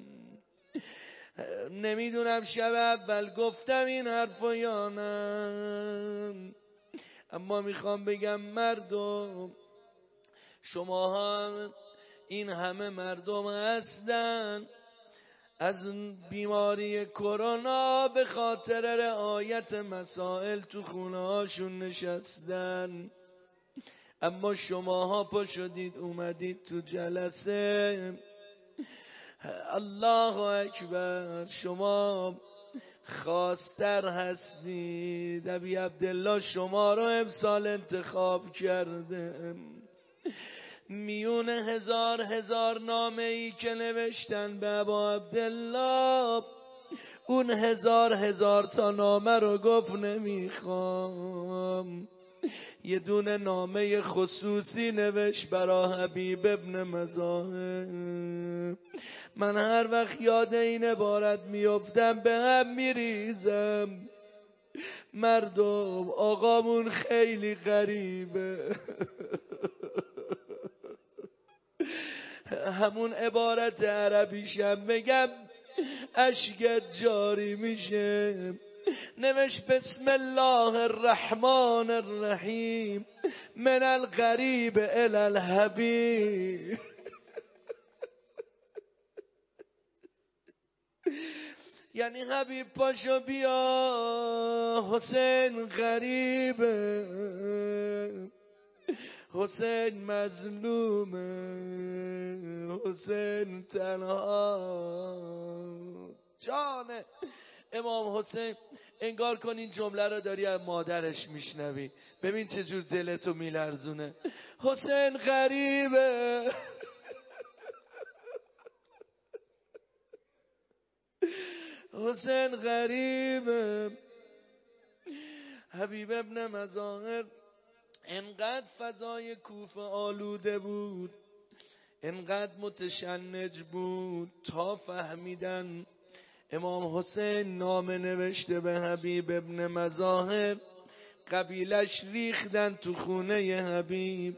نمیدونم شب اول گفتم این حرفو یا نه، اما میخوام بگم مردم، شما هم این همه مردم هستن از بیماری کرونا به خاطر رعایت مسائل تو خونه هاشون نشستن، اما شماها پا شدید اومدید تو جلسه. الله اکبر، شما خواستر هستید. ابی عبدالله شما رو امسال انتخاب کرده. میون هزار هزار نامه ای که نوشتن به ابا عبدالله، اون هزار هزار تا نامه رو گفت نمیخوام. یه دونه نامه خصوصی نوشت برا حبیب ابن مظاهر. من هر وقت یاد این عبارت میافتم به هم میریزم. مردم آقامون خیلی غریبه. همون عبارت عربیشم بگم اشکت جاری میشه. نوشت بسم الله الرحمن الرحیم من الغریب الی الحبیب. یعنی حبیب پاشو بیا، حسین غریبه، حسین مظلومه، حسین تنها. جان امام حسین، انگار کن این جمله رو داری از مادرش میشنوی. ببین چجور دلتو میلرزونه. حسین غریبه، حسین غریبه. حبیب ابن مظاهر انقدر فضای کوفه آلوده بود، انقدر متشنج بود تا فهمیدن امام حسین نامه نوشته به حبیب ابن مظاهر. قبیلش ریختن تو خونه حبیب،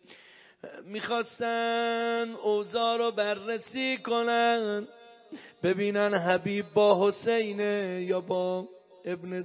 میخواستن اوضاع رو بررسی کنن ببینن حبیب با حسینه یا با ابن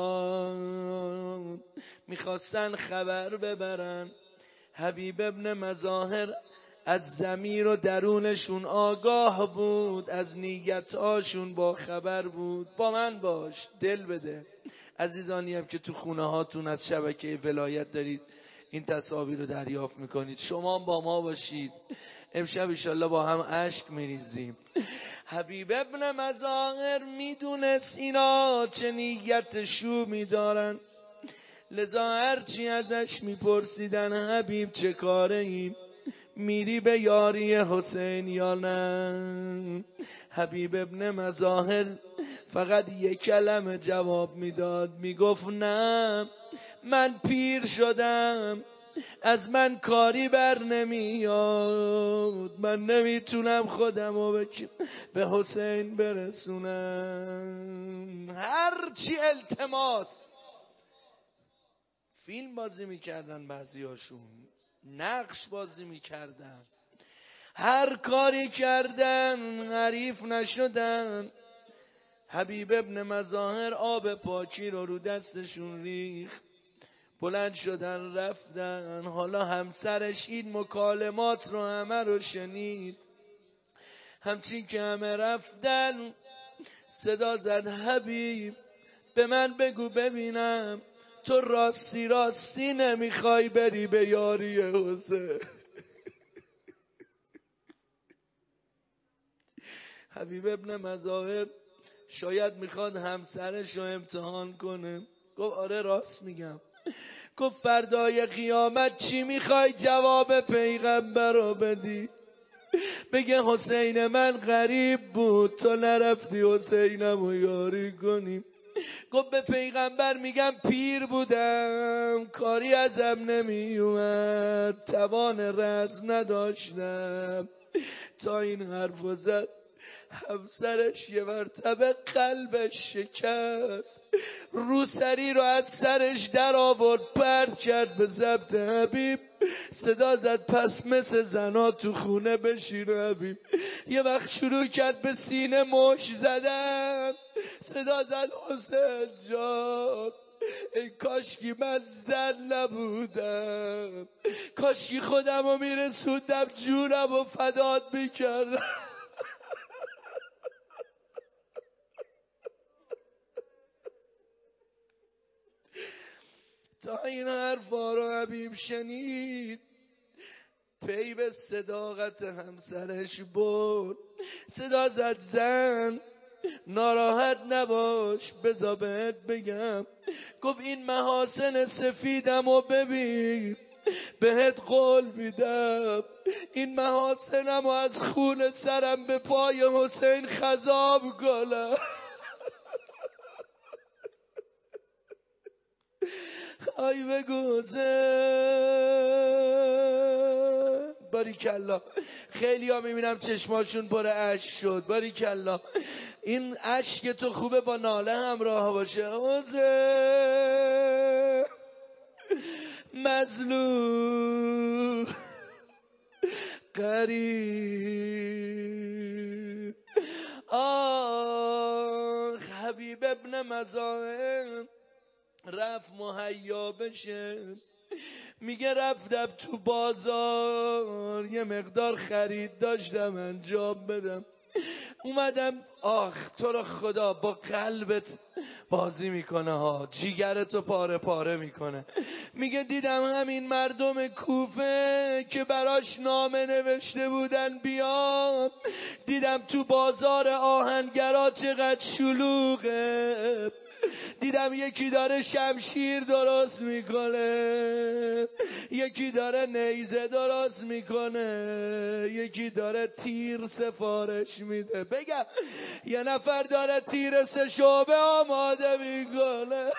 زیاد. میخواستن خبر ببرن. حبیب ابن مظاهر از ضمیر و درونشون آگاه بود، از نیتاشون با خبر بود. با من باش، دل بده. عزیزانی هم که تو خونه هاتون از شبکه ولایت دارید این تصاویر رو دریافت میکنید، شما با ما باشید. امشب انشالله با هم اشک میریزیم. حبیب ابن مظاهر میدونست اینا چه نیت شومی دارن، لذا هرچی ازش میپرسیدن حبیب چه کاره ایم، میری به یاری حسین یا نه؟ حبیب ابن مظاهر فقط یک کلمه جواب میداد، میگفت نه، من پیر شدم، از من کاری بر نمیاد، من نمیتونم خودمو به حسین برسونم. هرچی التماس. فیلم بازی میکردن بعضیاشون، نقش بازی میکردن، هر کاری کردن حریف نشدن. حبیب ابن مظاهر آب پاکی رو رو دستشون ریخت، بلند شدن رفتن. حالا همسرش این مکالمات رو همه رو شنید. همچین که همه رفتن صدا زد حبیب به من بگو ببینم تو راستی راستی نمیخوای بری به یاری حسین. حبیب ابن مظاهر شاید میخواد همسرش رو امتحان کنه. گفت آره راست میگم. گفت فردای قیامت چی میخوای جواب پیغمبر رو بدی؟ بگه حسین من غریب بود تو نرفتی حسینم رو یاری کنیم. گفت به پیغمبر میگم پیر بودم کاری ازم نمیومد توان رزم نداشتم. تا این حرف زد همسرش یه مرتبه قلبش شکست، روسری رو از سرش در آورد پرت کرد به ضبط حبیب. صدا زد پس مثل زنا تو خونه بشین حبیب. یه وقت شروع کرد به سینه مش زدن، صدا زد حسین جان ای کاشکی من زن نبودم، کاشکی خودم رو میرسوندم جونم رو فدات میکردم. تا این حرفا رو حبیب شنید پی به صداقت همسرش برد. صدا زد زن ناراحت نباش بذار بهت بگم. گفت این محاسن سفیدم و ببین بهت قول میدم این محاسنم و از خون سرم به پای حسین خضاب کنم. آی بگو حسین باریکلا. خیلی ها میبینم چشماشون پر اشک شد. باریکلا این اشک تو خوبه با ناله همراه باشه. حسین مظلوم غریب. آه حبیب ابن مظاهر رفت مهیا بشه. میگه رفتم تو بازار یه مقدار خرید داشتم انجام بدم، اومدم آخ تو رو خدا با قلبت بازی میکنه ها، جیگرتو پاره پاره میکنه. میگه دیدم همین مردم کوفه که براش نامه نوشته بودن بیام، دیدم تو بازار آهنگرا چقدر شلوغه، دیدم یکی داره شمشیر درست میکنه، یکی داره نیزه درست میکنه، یکی داره تیر سفارش میده. بگم یه نفر داره تیر سه شعبه آماده میکنه.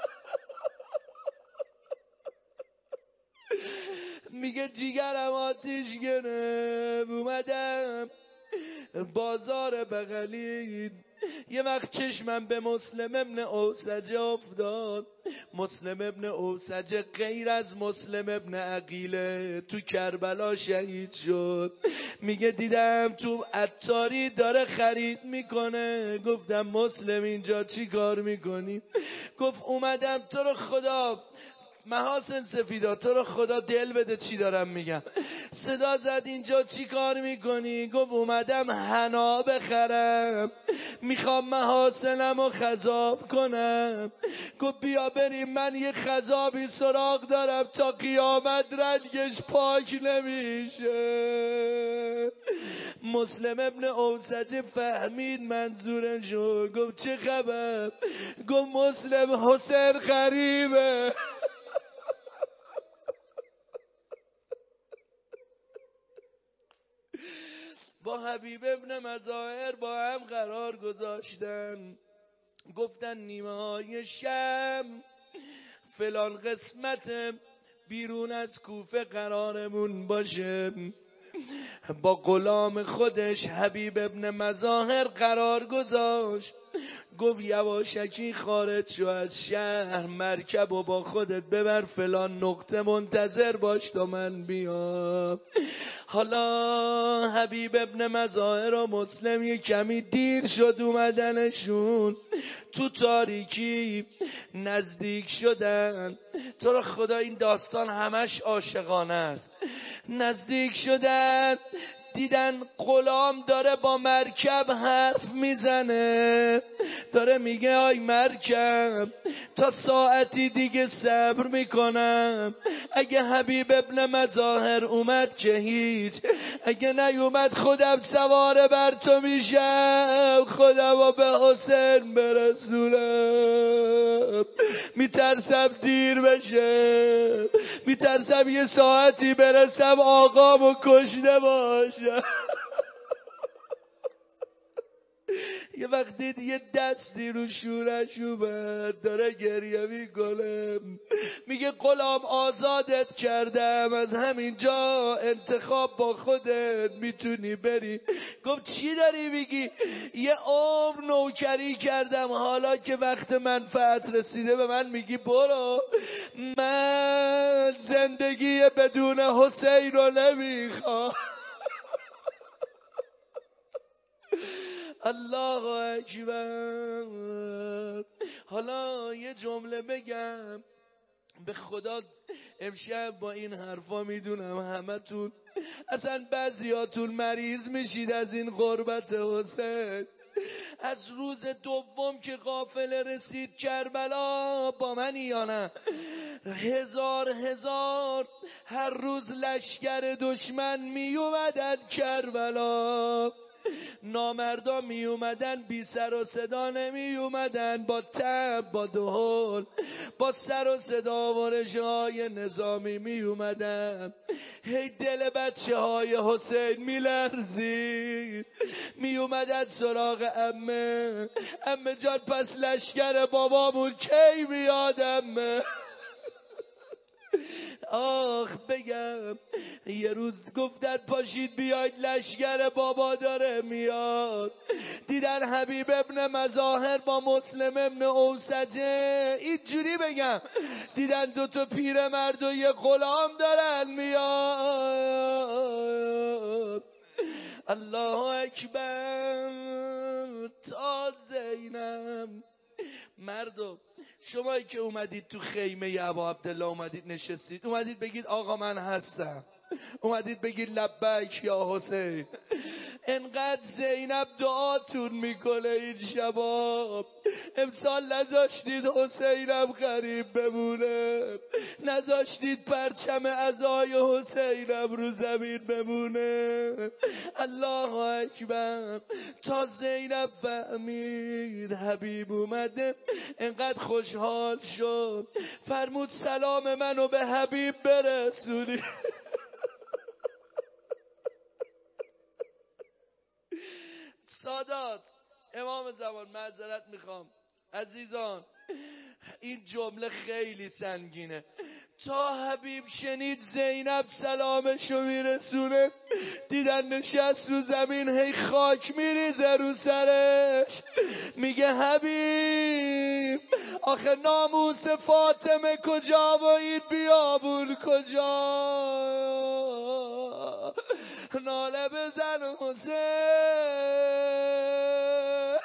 میگه جیگرم آتیش گرفت. اومدم بازار بغلی یه وقت چشمم به مسلم ابن اوسجه افتاد. مسلم ابن اوسجه غیر از مسلم ابن عقیله تو کربلا شهید شد. میگه دیدم تو عطاری داره خرید میکنه. گفتم مسلم اینجا چی کار میکنی؟ گفت اومدم تو رو خدا محاسن سفیدا تو رو خدا دل بده چی دارم میگم. صدا زد اینجا چی کار میکنی؟ گفت اومدم حنا بخرم، میخوام محاسنم رو خضاب کنم. گفت بیا بریم من یه خضابی سراغ دارم تا قیامت رنگش پاک نمیشه. مسلم ابن اوسجه فهمید منظورشو. گفت چه خبر؟ گفت مسلم حسین غریبه. با حبیب ابن مظاهر با هم قرار گذاشتن. گفتن نیمه های شب فلان قسمت بیرون از کوفه قرارمون باشه. با غلام خودش حبیب ابن مظاهر قرار گذاشت. گفت یواشکی خارج شو از شهر، مرکب و با خودت ببر فلان نقطه منتظر باش تا من بیام. حالا حبیب ابن مظاهر و مسلم یه کمی دیر شد اومدنشون. تو تاریکی نزدیک شدن. تو رو خدا این داستان همش عاشقانه است. نزدیک شدن دیدن غلام داره با مرکب حرف میزنه. داره میگه آی مرکب تا ساعتی دیگه صبر میکنم، اگه حبیب ابن مظاهر اومد که هیچ، اگه نیومد خودم سوار بر تو میشم، خودم به حسین برسونم. میترسم دیر بشه، میترسم یه ساعتی برسم آقامو کشته باشم. یه وقت دید یه دستی رو شورش اومد داره گریه میکنه، میگه غلام آزادت کردم، از همینجا انتخاب با خودت میتونی بری. گفت چی داری میگی؟ یه عمر نوکری کردم، حالا که وقت منفعت رسیده به من میگی برو؟ من زندگی بدون حسین رو نمیخوام. الله اکبر. حالا یه جمله بگم به خدا، امشب با این حرفا میدونم همتون اصلا بعضیاتون مریض میشید از این غربت حسین. از روز دوم که قافله رسید کربلا، با من یا نه، هزار هزار هر روز لشکر دشمن می اومدن کربلا، نامردا می اومدن بی سر و صدا نمی اومدن، با تب با دهل با سر و صدا و رژه‌های نظامی می اومدن. هی دل بچه های حسین می لرزید، می اومدن سراغ عمه، عمه جان پس لشکر بابامون کی میاد عمه؟ آخ بگم یه روز گفتن پاشید بیاید لشکر بابا داره میاد، دیدن حبیب ابن مظاهر با مسلم ابن اوسجه، اینجوری بگم دیدن دوتا پیرمرد و یه غلام دارن میاد. الله اکبر. تا زینب مردم شمایی که اومدید تو خیمه ابا عبدالله، اومدید نشستید، اومدید بگید آقا من هستم، اومدید بگید لبیک یا حسین. انقدر زینب دعاتون میکنه این شباب، امسال نذاشتید حسینم غریب بمونه، نذاشتید پرچم عزای حسینم رو زمین بمونه. الله اکبر. تا زینب فهمید حبیب اومده انقدر خوشحال شد، فرمود سلام منو به حبیب برسونی. سادات امام زمان معذرت میخوام عزیزان، این جمله خیلی سنگینه. تا حبیب شنید زینب سلامشو میرسونه، دیدن نشست رو زمین هی خاک میریزه رو سرش، میگه حبیب آخه ناموس فاطمه کجا و این بیابون کجا؟ ناله بزن حسین،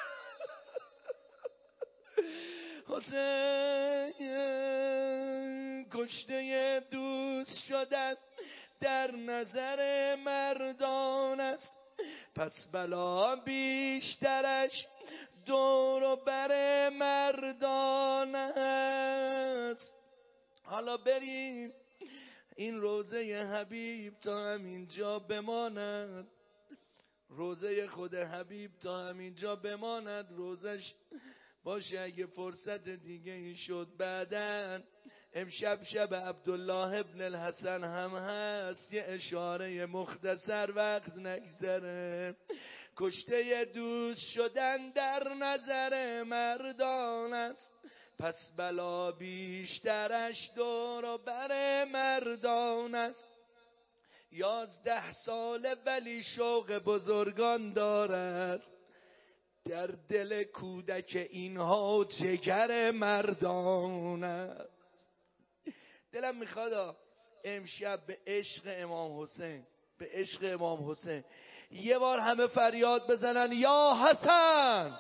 حسین کشته دوست شدن در نظر مردان است، پس بلا بیشترش دور و بر مردان است. حالا بریم این روزه حبیب تا همینجا بماند، روزه خود حبیب تا همینجا بماند، روزش باشه اگه فرصت دیگه ای شد بعدن. امشب شب عبدالله ابن الحسن هم هست، یه اشاره مختصر وقت نگذره. کشته دوست شدن در نظر مردان است، پس بلا بیشترش دور و بر مردان است. یازده ساله ولی شوق بزرگان دارد، در دل کودک اینها جگر مردان است. دلم میخواد امشب به عشق امام حسین، به عشق امام حسین یه بار همه فریاد بزنن یا حسن.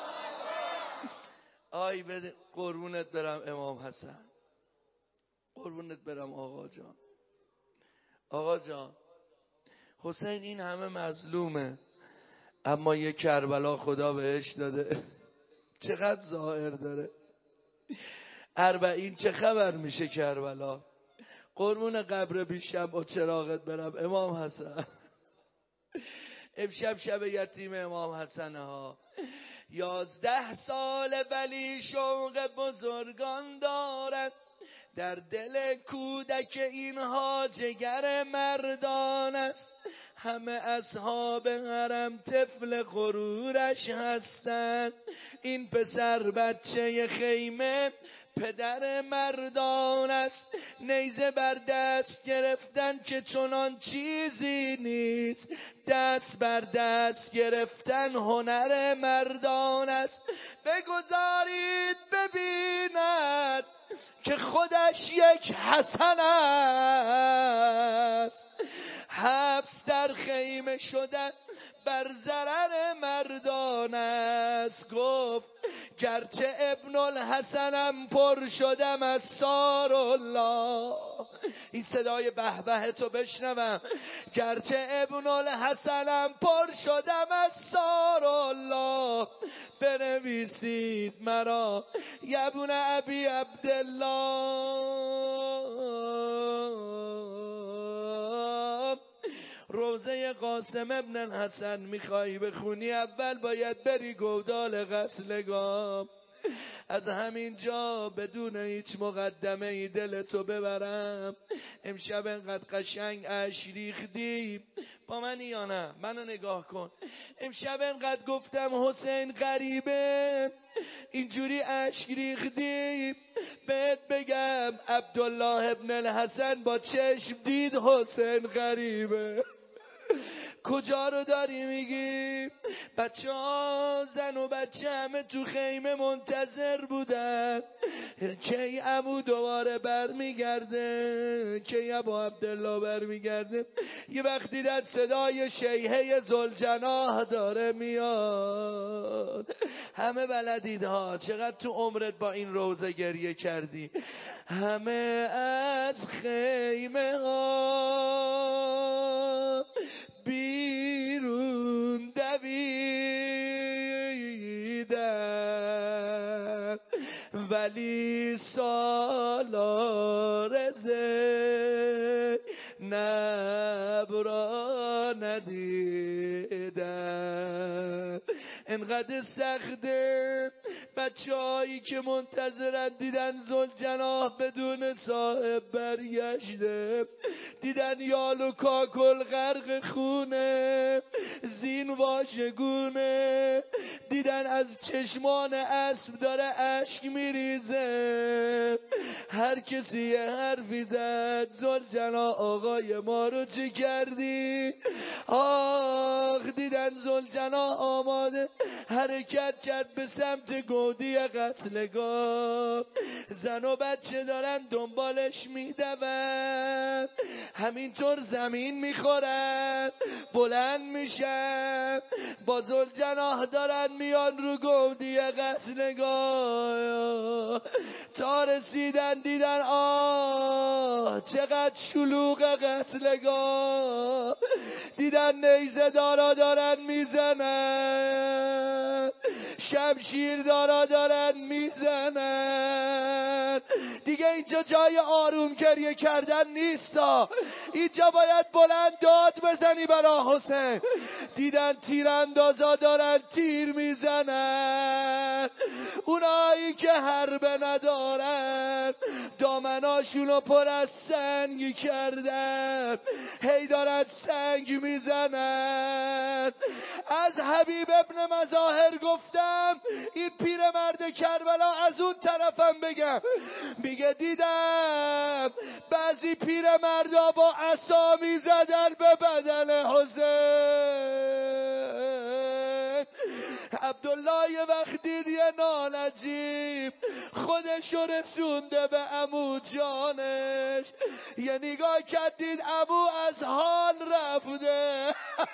آی بده قربونت برم امام حسن، قربونت برم آقا جان. آقا جان حسین این همه مظلومه، اما یه کربلا خدا بهش داده، چقدر ظاهر داره. اربعین چه خبر میشه کربلا؟ قربون قبر بیشم و چراغت برم امام حسن. امشب شب یتیم امام حسن ها. یازده سال ولی شوق بزرگان دارد، در دل کودک اینها جگر مردان است. همه اصحاب حرم طفل غرورش هستند. این پسر بچه خیمه پدر مردان است. نیزه بر دست گرفتن که چنان چیزی نیست، دست بر دست گرفتن هنر مردان است. بگذارید ببیند که خودش یک حسن است. حبس در خیمه شدن بر ضرر مردان است. گفت گرچه ابن الحسنم پر شدم از سار الله. این صدای به به تو بشنوم. گرچه ابن الحسنم پر شدم از سار الله، بنویسید مرا یبن ابی عبدالله. روزه قاسم ابن الحسن میخوایی بخونی، اول باید بری گودال قتلگاه. از همین جا بدون هیچ مقدمه ای دلتو ببرم. امشب انقدر قشنگ اشک ریختی، با من یا نه؟ منو نگاه کن. امشب انقدر گفتم حسین غریبه، اینجوری اشک ریختی. بهت بگم عبدالله ابن الحسن با چشم دید حسین غریبه. کجا رو داری میگی؟ بچه ها زن و بچه همه تو خیمه منتظر بودن کی عمو دوباره برمیگرده، کی ابو عبدالله برمیگرده. یه وقت دیدن صدای شیهه ذوالجناح داره میاد. همه بلدید ها، چقدر تو عمرت با این روزه گریه کردی. همه از خیمه ها بیرون دویدن، ولی سالار زینب را ندیدن. انقدر سخته بچه هایی که منتظرن دیدن ذوالجناح بدون صاحب برگشته، دیدن یال و کاکل غرق خونه، زین واژگونه، دیدن از چشمان اسب داره اشک میریزه. هر کسی یه حرفی زد، ذوالجناح آقای ما رو چه کردی؟ آخ دیدن ذوالجناح آماده حرکت کرد به سمت گودی قتلگاه. زن و بچه دارن دنبالش میدون، همینطور زمین میخورن، بلند میشن، با ذوالجناح دارن میان رو گودی قتلگاه. تا رسیدن دیدن آه چقدر شلوغ قتلگاه. دیدن نیزه دارا دارن میزنن، شمشیر دارا دارن میزنن. دیگه اینجا جای آروم گریه کردن نیستا، اینجا باید بلند داد بزنی برا حسین. دیدن تیراندازا دارن تیر میزنن، اونایی که حربه ندارن دامناشونو پر از سنگ کردن، هی دارن سنگ میزنن. از حبیب ابن مظاهر گفتم این پیرمرد کربلا از اون طرفم بگم، میگه دیدم بعضی پیرمردا با عصا میزدن به بدن حسین. عبدالله یه وقت دید یه نانجیب خودشو رسونده به عمو جانش، یه نگاه کرد دید عمو از حال رفته.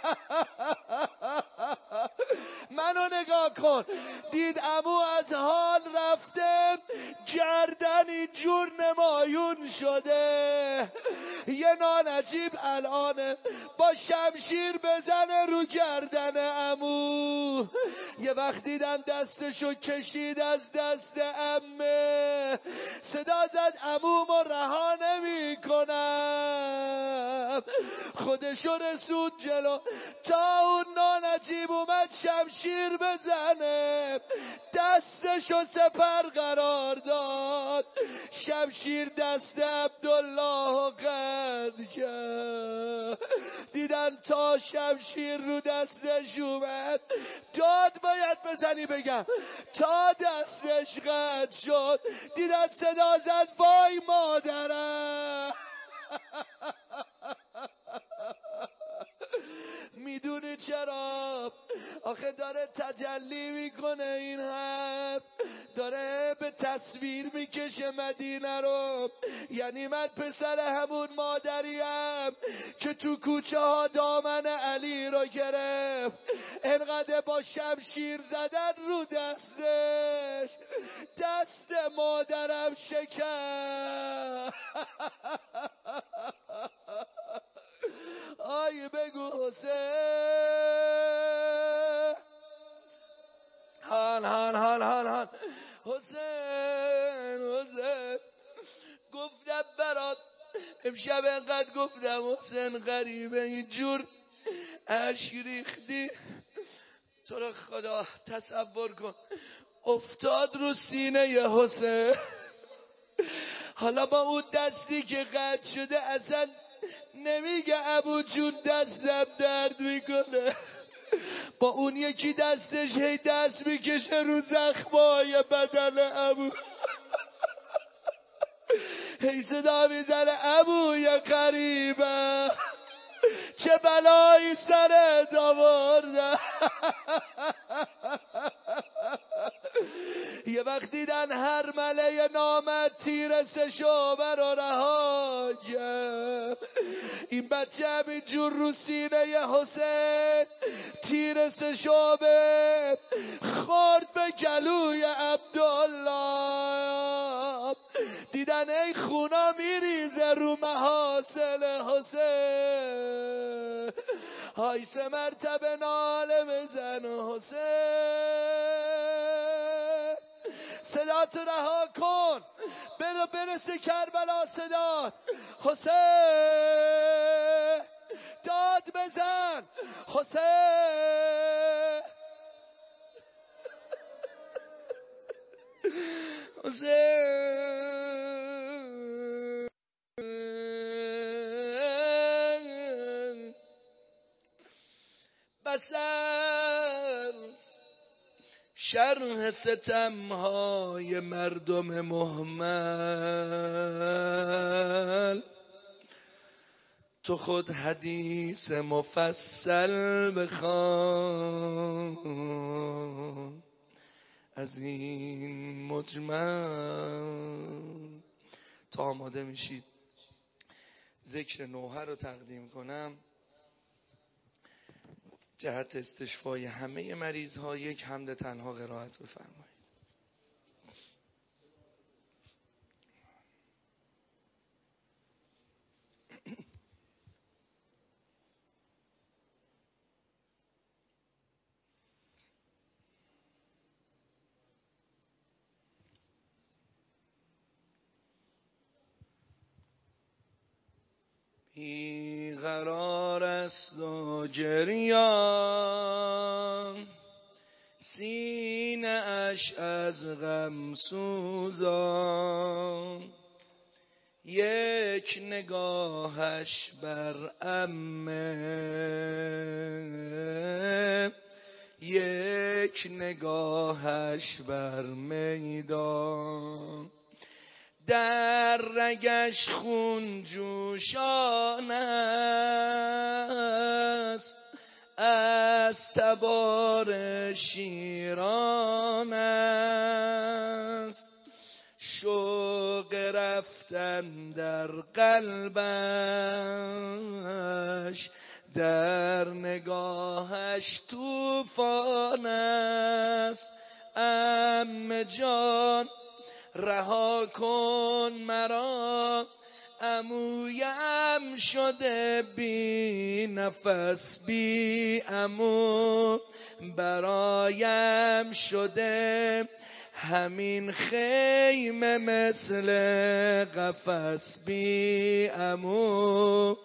منو نگاه کن، دید عمو از حال رفته، گردن اینجور نمایون شده. یه نانجیب الان با شمشیر بزنه رو گردن عمو. یه وقت دیدم دستشو کشید از دست عمه، صدا زد عمومو رها نمی کنم. خودشو رسود جلو تا اون نانجیب اومد شمشیر بزنه، دستشو سپر قرار داد، شمشیر دست عبدالله قد کرد. دیدن تا شمشیر رو دستش اومد، داد باید بزنی بگم، تا دستش قد شد دیدن صدا زد وای مادرم. میدونی چرا؟ آخه داره تجلی میکنه این حرف، داره به تصویر میکشه مدینه رو. یعنی من پسر همون مادریم که تو کوچه ها دامن علی رو گرفت، انقدر با شمشیر زدن رو دستش، دست مادرم شکست. آی بگو حسین، هان هان هان هان هان حسین حسین، گفتم برات امشب انقدر گفتم حسین غریبه اینجور اشک ریختی، تو رو خدا تصور کن افتاد رو سینه ی حسین. حالا با اون دستی که قطع شده اصلا نمیگه ابو جون دستم درد میکنه، با اون یکی دستش هی دست میکشه رو زخمای بدن ابو، هی صدا میزنه ابو یا قریبه چه بلایی سرت آوردم. یه وقت دیدن هر مله نامد تیر سه شعبه رو رها کرد، این بچه همینجور رو سینه ی حسین تیر سه شعبه خورد به گلوی عبدالله. دیدن ای خونا میریزه رو محاسن حسین، های سه مرتبه ناله بزن حسین، صدا تو رها کن برو برسه کربلا، صدا حسین داد بزن حسین. حسین بس است شرح ستمهای مردم مهمل، تو خود حدیث مفصل بخوان از این مجمل. تا آماده میشید ذکر نوحه رو تقدیم کنم جهت استشفای همه مریض ها، یک حمد تنها قرائت بفرمایید. بی قرار است و گریان، سینه اش از غم سوزان، یک نگاهش بر عمه، یک نگاهش بر میدان، در رگش خون جوشان است، از تبار شیران است، شوق رفتن در قلبش، در نگاهش طوفان است. عمه جان رها کن مرا، عمویم شده بی نفس بی عمو، برایم شده همین خیمه مثل قفس بی امو،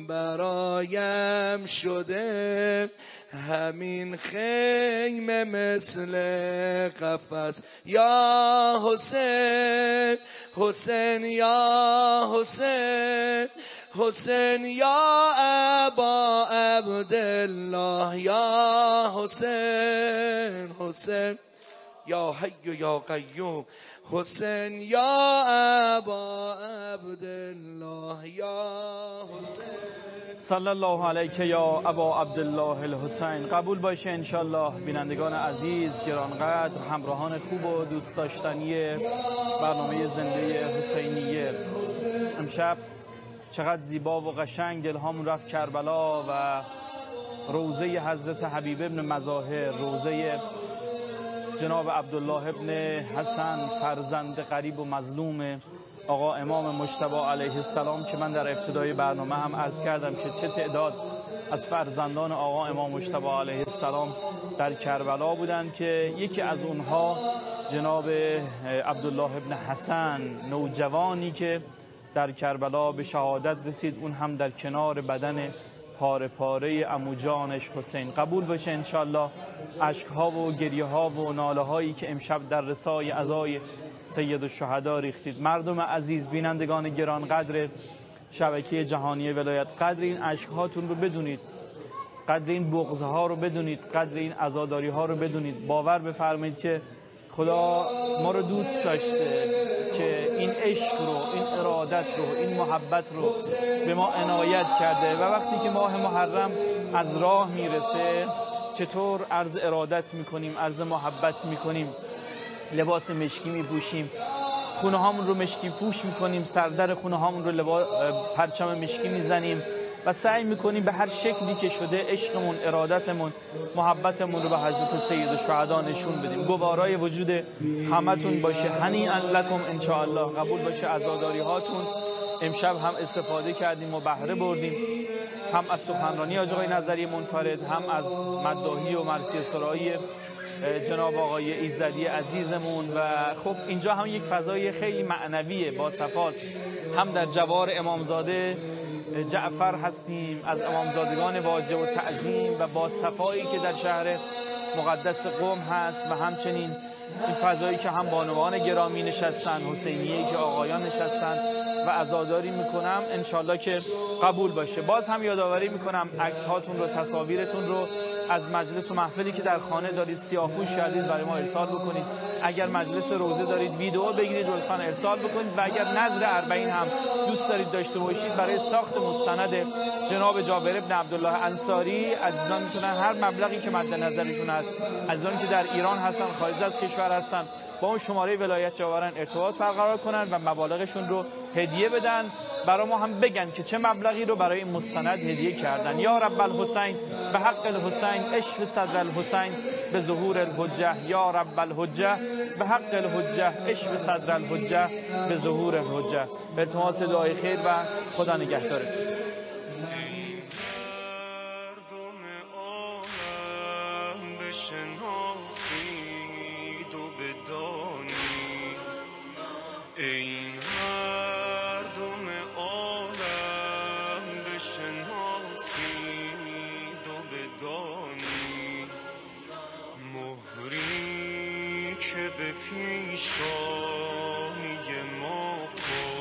برایم شده همین خیمه مثل قفس. یا حسین حسین یا حسین حسین یا ابا عبدالله، یا حسین حسین یا حی یا قیوم، حسین یا ابا عبدالله، یا حسین. صلی الله علیک یا ابا عبدالله الحسین. قبول باشه انشالله. بینندگان عزیز، گرانقدر، همراهان خوب و دوست داشتنی برنامه زنده حسینیه، امشب چقدر زیبا و قشنگ دلهامون رفت کربلا و روضه حضرت حبیب ابن مظاهر، روضه جناب عبدالله ابن حسن، فرزند غریب و مظلوم آقا امام مجتبی علیه السلام، که من در ابتدای برنامه هم عرض کردم که چه تعداد از فرزندان آقا امام مجتبی علیه السلام در کربلا بودند که یکی از اونها جناب عبدالله ابن حسن، نوجوانی که در کربلا به شهادت رسید، اون هم در کنار بدن پاره پاره عمو جانش حسین. قبول باشه انشالله اشکها و گریه ها و ناله هایی که امشب در رسای عزای سید الشهدا ریختید. مردم عزیز، بینندگان گرانقدر شبکه جهانی ولایت، قدر این اشکهاتون رو بدونید، قدر این بغض ها رو بدونید، قدر این عزاداری ها رو بدونید. باور بفرمایید که خدا ما رو دوست داشته که این عشق رو، این ارادت رو، این محبت رو به ما عنایت کرده و وقتی که ماه محرم از راه میرسه چطور عرض ارادت میکنیم، عرض محبت میکنیم، لباس مشکی میپوشیم، خونه هامون رو مشکی پوش میکنیم، سردر خونه هامون رو لباس پرچم مشکی میزنیم و سعی میکنیم به هر شکلی که شده عشقمون، ارادتمون، محبتمون رو به حضرت سید الشهدا نشون بدیم. گوارای وجود همتون باشه، هنیئا لکم انشاءالله. قبول باشه عزاداری هاتون امشب هم استفاده کردیم و بهره بردیم، هم از سخنرانی آقای نظری منفرد، هم از مداحی و مرثیه سرایی جناب آقای ایزدی عزیزمون. و خب اینجا هم یک فضای خیلی معنویه با صفات، هم در جوار امامزاده جعفر هستیم، از امامزادگان واجب و تعظیم و با صفایی که در شهر مقدس قم هست، و همچنین این فضایی که هم بانوان گرامی نشستن، حسینیه که آقایان نشستن و عزاداری میکنم انشالله که قبول باشه. باز هم یادآوری میکنم عکس هاتون رو، تصاویرتون رو از مجلس و محفلی که در خانه دارید سیاه‌پوش کردید برای ما ارسال بکنید. اگر مجلس روزه دارید ویدیو بگیرید لطفاً ارسال بکنید، و اگر نظر اربعین هم دوست دارید داشته باشید برای ساخت مستند جناب جابر ابن عبدالله انصاری، عزیزان میتونن هر مبلغی که مد نظرشون هست، عزیزان که در ایران هستن، خارج از کشور هستن، با اون شماره ولایت جاورن ارتباط برقرار کنن و مبالغشون رو هدیه بدن، برای ما هم بگن که چه مبلغی رو برای این مستند هدیه کردن. یا رب الحسین به حق الحسین اشف صدر الحسین به ظهور الحجه، یا رب الحجه به حق الحجه اشف صدر الحجه به ظهور الحجه. به التماس دعای خیر و خدا نگهدارتون. این مردم عالم بشناسید و بدانید، مهری که به پیشانی ما خورد